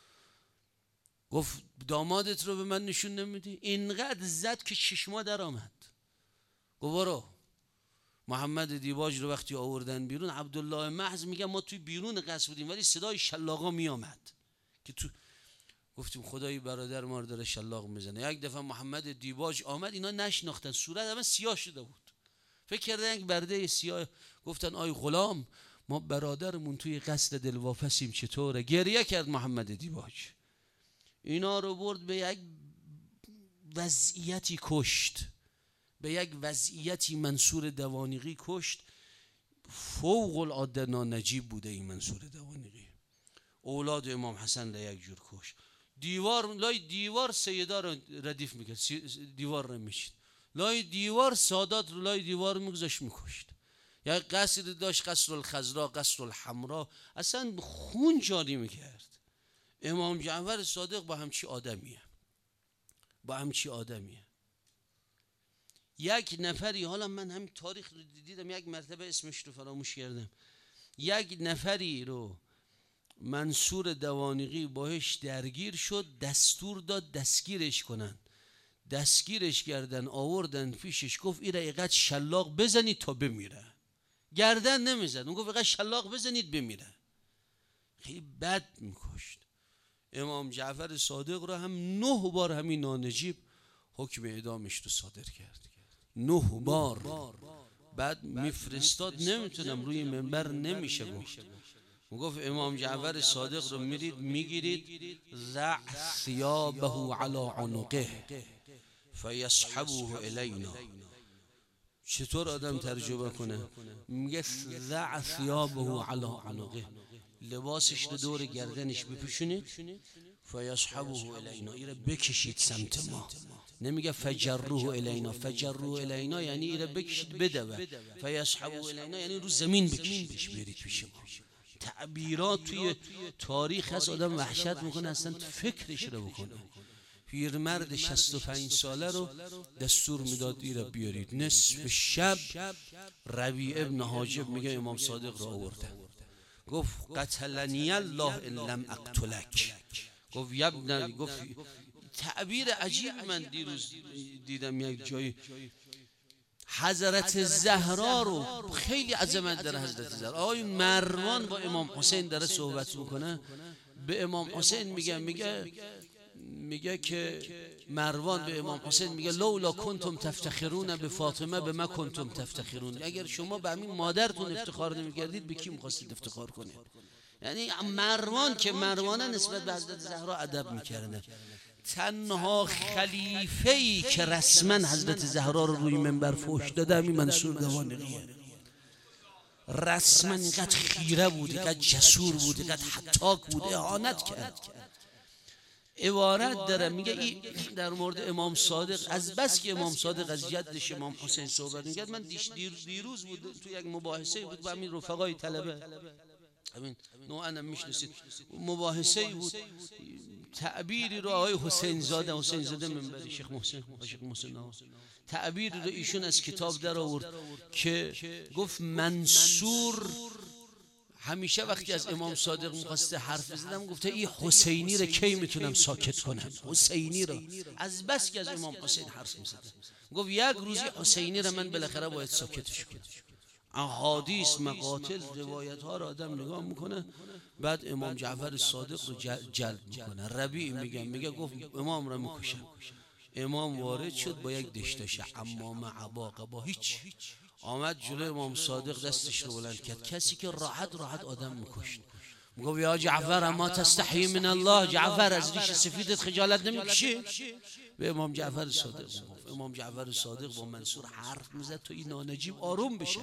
گفت دامادت رو به من نشون نمیدی؟ اینقدر زد که چشما در آمد. گفت برو. محمد دیباج رو وقتی آوردن بیرون، عبدالله محض میگه ما توی بیرون قصر بودیم ولی صدای شلاقا میامد که تو. گفتیم خدای برادر ما رو داره شلاق میزنه. یک دفعه محمد دیباج آمد، اینا نشناختن، صورت همه سیاه شده بود، فکر کردن یک برده سیاه. گفتن آی غلام، ما برادرمون توی قصر دلواپسیم، چطوره؟ گریه کرد محمد دیباج. اینا رو برد به یک وضعیتی کشت، به یک وضعیتی منصور دوانیقی کشت. فوق العاده نانجیب بوده این منصور دوانیقی. اولاد امام حسن را یک جور کشت. دیوار لای دیوار سیدا رو ردیف میکرد، دیوار رو میشید لای دیوار، سادات رو لای دیوار میگذاشت میکشت. یا قصری داشت، قصر الخضرا، قصر الحمرا، اصلا خون جاری میکرد. امام جعفر صادق با همچی آدمیه، با همچی آدمیه. یک نفری، حالا من هم تاریخ رو دیدم، یک مرتبه اسمش رو فراموش کردم، یک نفری رو منصور دوانیقی باهش درگیر شد، دستور داد دستگیرش کنن، دستگیرش کردن، آوردن پیشش، گفت ایره اینقدر شلاق بزنید تا بمیره. گردن نمیزد، اون گفت اینقدر شلاق بزنید بمیره. خیلی بد میکشت. امام جعفر صادق رو هم نه بار همین نانجیب حکم اعدامش رو صادر کرد، نه بار. بعد میفرستاد، نمیتونم روی منبر نمیشه گفت، گفت امام جعفر صادق رو میرید میگیرید، ضع ثیابه علی عنقه فیسحبه الینا. چطور آدم ترجمه کنه؟ میگه ضع ثیابه علی عنقه، لباسش رو دور گردنش بپوشونید، فیسحبه الینا، ایره بکشید سمت ما. نمیگه فجروه الینا، فجروه الینا یعنی ایره بکشید بدوه، فیسحبه الینا یعنی رو زمین بکشیدش برید پیش ما. تعبیرات توی تاریخ هست، آدم وحشت میکنه اصلا فکرش رو بکنه. پیرمرد شصت و پنج ساله رو دستور میداد ایره بیارید. نصف شب ربیع ابن حاجب میگه امام صادق رو آورده، گفت قتلنی الله ان لم اقتلک. گفت یبن، گفت تعبیر عجیب من دیروز دیدم یک جایی، حضرت زهرا رو خیلی عظمت داره حضرت زهرا. آقای مروان با امام حسین داره صحبت میکنه، به امام حسین میگه میگه میگه که مروان به امام حسین میگه لولا کنتم تفتخرون به فاطمه به ما کنتم تفتخرون، اگر شما به همین مادرتون افتخار نمیکردید به کی میخواستید افتخار کنید؟ یعنی مروان که مروانه نسبت به حضرت زهرا ادب میکرده. تنها خلیفه‌ای که رسما حضرت زهرا رو روی منبر فحش داده همین منصور دوانیقیه. رسما اینقدر خیره بود، اینقدر جسور بود، اینقدر حتاک بود، اهانت کرد. عبارت داره میگه ای در مورد امام صادق، از بس که امام صادق از جدش امام حسین صحبت میکرد، من دیروز دیروز بود تو یک مباحثه بود با همین رفقای طلبه، همین نوعا هم میشناسید، مباحثه بود، تعبیری رو آقای حسین زاده، حسین زاده منبری شیخ محسن، شیخ محسن تعبیری رو ایشون از کتاب در آورد که گفت منصور همیشه وقتی از امام صادق میخواسته حرف بزنم گفته این حسینی رو کی میتونم ساکت کنم، حسینی رو، از بس که از امام حسین حرف میزده. گفت یک روزی حسینی رو من بالاخره باید ساکتش کنم. احادیث، مقاتل، روایت ها رو آدم نگاه میکنه، بعد امام جعفر صادق رو جلب میکنه. ربیع میگه میگه گفت امام رو میکشم. امام وارد شد با یک دشتاشه عمامه عباقه با هیچ، آمد جلوی امام صادق دستش رو بلند کرد، کسی که راحت راحت آدم میکشت. میگه یا جعفر اما تستحی من الله، جعفر از ریش سفیدت خجالت نمیکشی؟ به امام جعفر صادق گفت. امام جعفر صادق با منصور حرف میزد تو این نانجیب آروم بشه.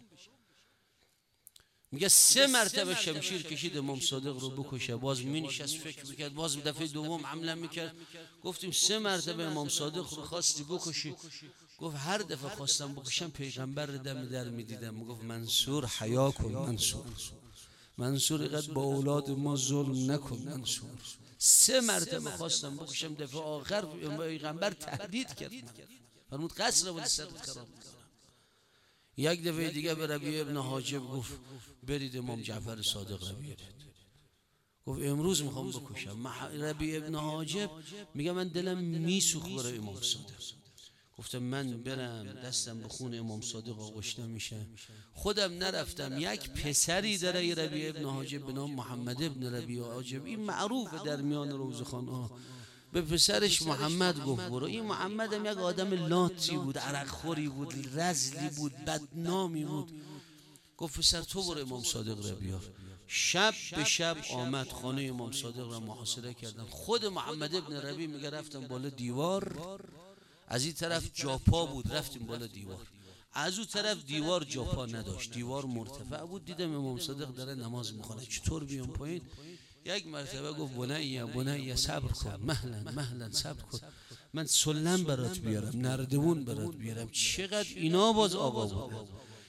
میگه سه مرتبه شمشیر کشید امام صادق رو بکشه، باز مینشست فکر میکرد، باز دفعه دوم حمله میکرد. گفتیم سه مرتبه امام صادق رو خواستی بکشی؟ گفت هر دفعه خواستم بکشم پیغمبر رو دم در میدیدم. میگفت منصور حیا کن، منصور منصور اینقدر با اولاد ما ظلم نکن منصور. سه مرتبه خواستم بکشم، دفعه آخر پیغمبر تهدید کرد، فرمود قصر ولی سرت خراب میکنم. یک دفعه دیگه به ربیع ابن حاجب گفت برید امام جعفر صادق رو بیارید. گفت امروز میخوام بکشم. ربیع ابن حاجب میگه من دلم میسوخت برای امام صادق. گفتم من برم دستم به خون امام صادق آغشته میشه. خودم نرفتم، یک پسری داره ربیع ابن حاجب به نام محمد ابن ربیع حاجب، این معروف در میان روزخوان ها. به پسرش محمد گفت برو. این محمد هم یک آدم لاتی بود، عرق خوری بود، رذلی بود، بدنامی بود. گفت پسر تو برو امام صادق را بیار. شب به شب آمد خانه امام صادق را محاصره کردن. خود محمد ابن ربیع میگه رفتم بالا دیوار، از این طرف جاپا بود، رفتیم بالا دیوار، از اون طرف دیوار جاپا نداشت، دیوار مرتفع بود. دیدم امام صادق داره نماز میخونه، چطور بیام پایین؟ یک مرتبه گفت بنیه بنیه صبر کن، مهلا مهلا صبر کن، من سلم برات بیارم، نردبون برات بیارم. چقدر اینا باز آقا بودن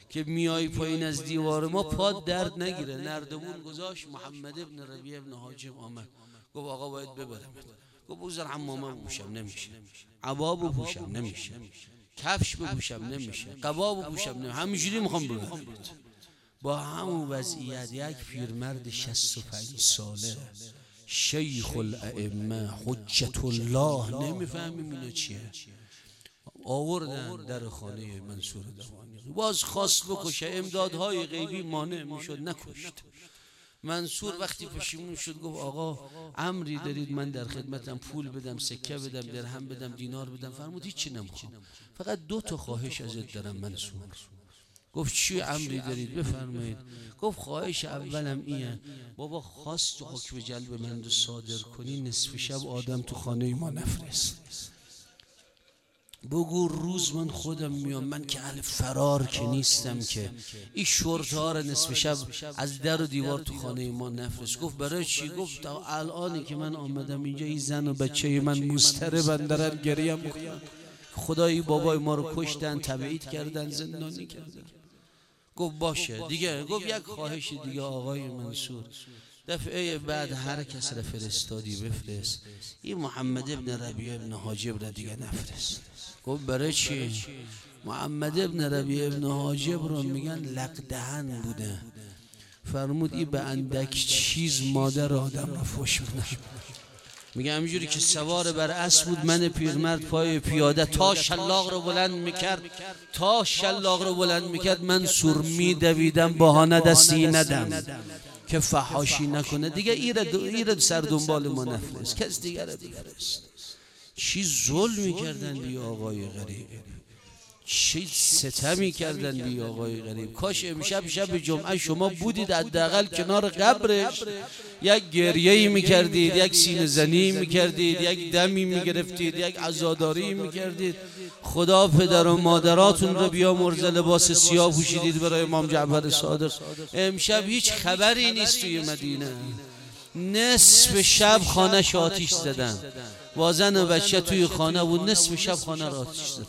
که میای پایین از دیوار ما پاد درد نگیره. نردبون گذاشت، محمد ابن ربیعه ابن حاجب آمد گفت آقا باید ببرم. گفت بوزر حمامه بپوشم، نمیشه. عبا بپوشم، نمیشه. کفش بپوشم، نمیشه. قبا بپوشم، نمیشه. همینجوری میخوام ببرم. با همون وضعیت یک پیرمرد شصت و پنج ساله، شیخ الائمه، حجت الله، نمیفهمیم اینا چیه، آوردن در خانه منصور دوانی. باز خواست بکشه، امدادهای غیبی مانع میشد، نکشت. منصور وقتی پشیمون شد گفت آقا امری دارید من در خدمتم، پول بدم، سکه بدم، درهم بدم، دینار بدم؟ فرمود هیچی نمیخوام، فقط دو تا خواهش ازت دارم منصور. گفت چی امری دارید بفرمایید. گفت خواهش اولم اینه بابا خواست حکم جلب من رو صادر کنی، نصف شب آدم تو خانه ما نفرست، بگو روز من خودم میام، من که اهل فرار که نیستم که، این شرطه رو نصف شب از در و دیوار تو خانه ما نفرست. گفت برای چی؟ گفت تا الانی که من آمدم اینجا این زن و بچه من مضطربن دارن گریه میکنن، خدایی بابای ما رو کشتن، تبعید کردن، زندانی کردن. گفت باشه دیگه. گفت یک خواهش دیگه آقای منصور، دفعه بعد هر کس را فرستادی بفرست، این محمد ابن ربیعه ابن حاجب را دیگه نفرست. گفت برای چی؟ محمد ابن ربیعه ابن حاجب رو میگن لقدهن بوده. فرمود این به اندک چیز مادر آدم را فوش میده. میگه همینجوری که سوار بر اسب بود، من پیرمرد پای پیاده تا شلاق رو بلند میکرد، تا شلاق رو بلند میکرد منصور میدویدم بهانه دستی ندم که فحاشی نکنه دیگه. ایره ایره سر دنبال ما نفرست، کس دیگر بفرست. چی ظلم میکردن بی آقای غریب، چی ستمی کردن بی آقای غریب. کاش امشب شب جمعه شما بودید حداقل کنار قبرش، یک گریه‌ای میکردید، یک سینه زنی میکردید، یک دمی میگرفتید، یک عزاداری میکردید. خدا پدر و مادراتون رو بیامرزه، لباس سیاه پوشیدید برای امام جعفر صادق. امشب هیچ خبری نیست توی مدینه. نصف شب خانه آتیش زدن، وازن و بچه توی خانه بود، نصف شب خانه را آتیش زدن.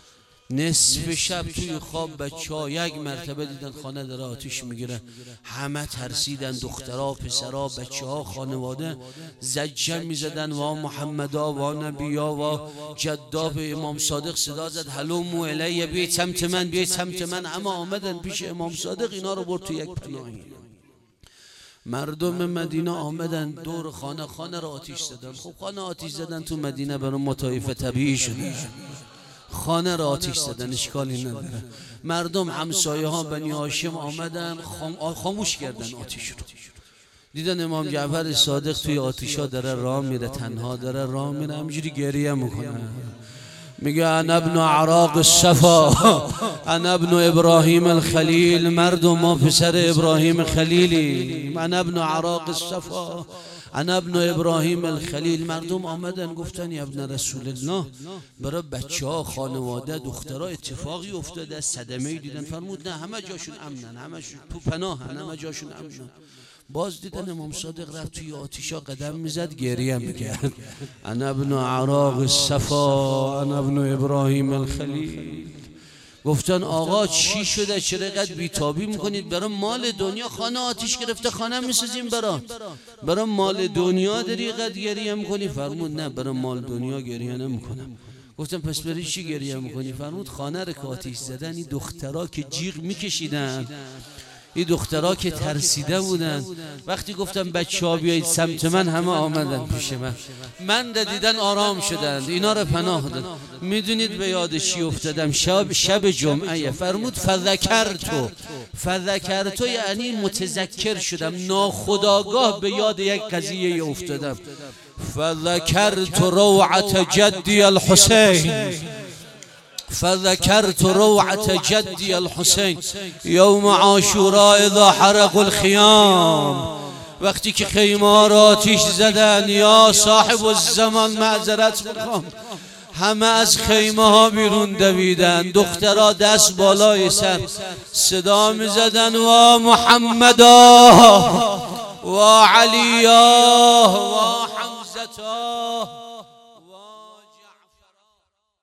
نصف شب توی خواب بچه ها یک مرتبه دیدن خانه داره آتیش میگیره، همه ترسیدن، دخترها، پسرها، بچه ها، خانواده زجه میزدن و محمدا و نبیا و جدا به امام صادق صدا زد هلومو الیه، بیایید سمت من، بیایید سمت من. اما آمدن پیش امام صادق، اینا رو برد تو یک پناهی. مردم مدینه آمدن دور خانه، خانه را آتیش زدن. خب خانه آتیش زدن تو مدینه برای مطایف طبیعی شده، خانه را آتیش زدن، اشکالی نداره. مردم همسایه ها بنی هاشم آمدن خاموش کردن آتیش رو. دیدن امام جعفر صادق توی آتیشا داره راه میره، تنها داره راه میره، همینجوری گریه میکنه. میگه انا ابن عراق الصفا، انا ابن ابراهیم الخلیل. مردم ما پسر ابراهیم خلیلی، انا ابن عراق الصفا، انا ابن ابراهیم الخلیل. مردم آمدن گفتن یا ابن رسول الله، برای بچه ها، خانواده، دخترها اتفاقی افتاده، صدمه دیدن. فرمود نه، همه جاشون امنن، همه تو پناهن، همه جاشون امنن. باز دیدن امام صادق رفت توی آتیشا قدم میزد، گریه میکرد. انا ابن عراق الصفا، انا ابن ابراهیم الخلیل. گفتن آقا چی شده، چرا اینقدر بیتابی میکنید؟ برای مال دنیا خانه آتیش گرفته، خانه میسازیم برات، برای مال دنیا داری اینقدر گریه میکنی؟ فرمود نه، برای مال دنیا گریه نمیکنم. گفتم پس برای چی گریه میکنی؟ فرمود خانه رو که آتیش زدن، این دخترها که جیغ میکشیدن، این دخترها که ترسیده بودن، وقتی گفتم بچه ها بیایید سمت من، همه آمدن پیش من، من را دیدن آرام شدند، اینا را پناه دادن. میدونید به یاد چی افتادم؟ شب شب جمعه. فرمود فذکرتو، فذکرتو یعنی متذکر شدم، ناخودآگاه به یاد یک قضیه افتادم. فذکرت روعة جدی الحسین، فذكرت روعة جدي الحسين يوم عاشوراء اذا حرقوا الخيام. وقتی که خیمه ها را آتیش زدن، یا صاحب الزمان معذرت میخوام، همه از خیمه ها بیرون دویدن، دخترها دست بالای سر صدا میزدن و محمدا و علیا و حمزتا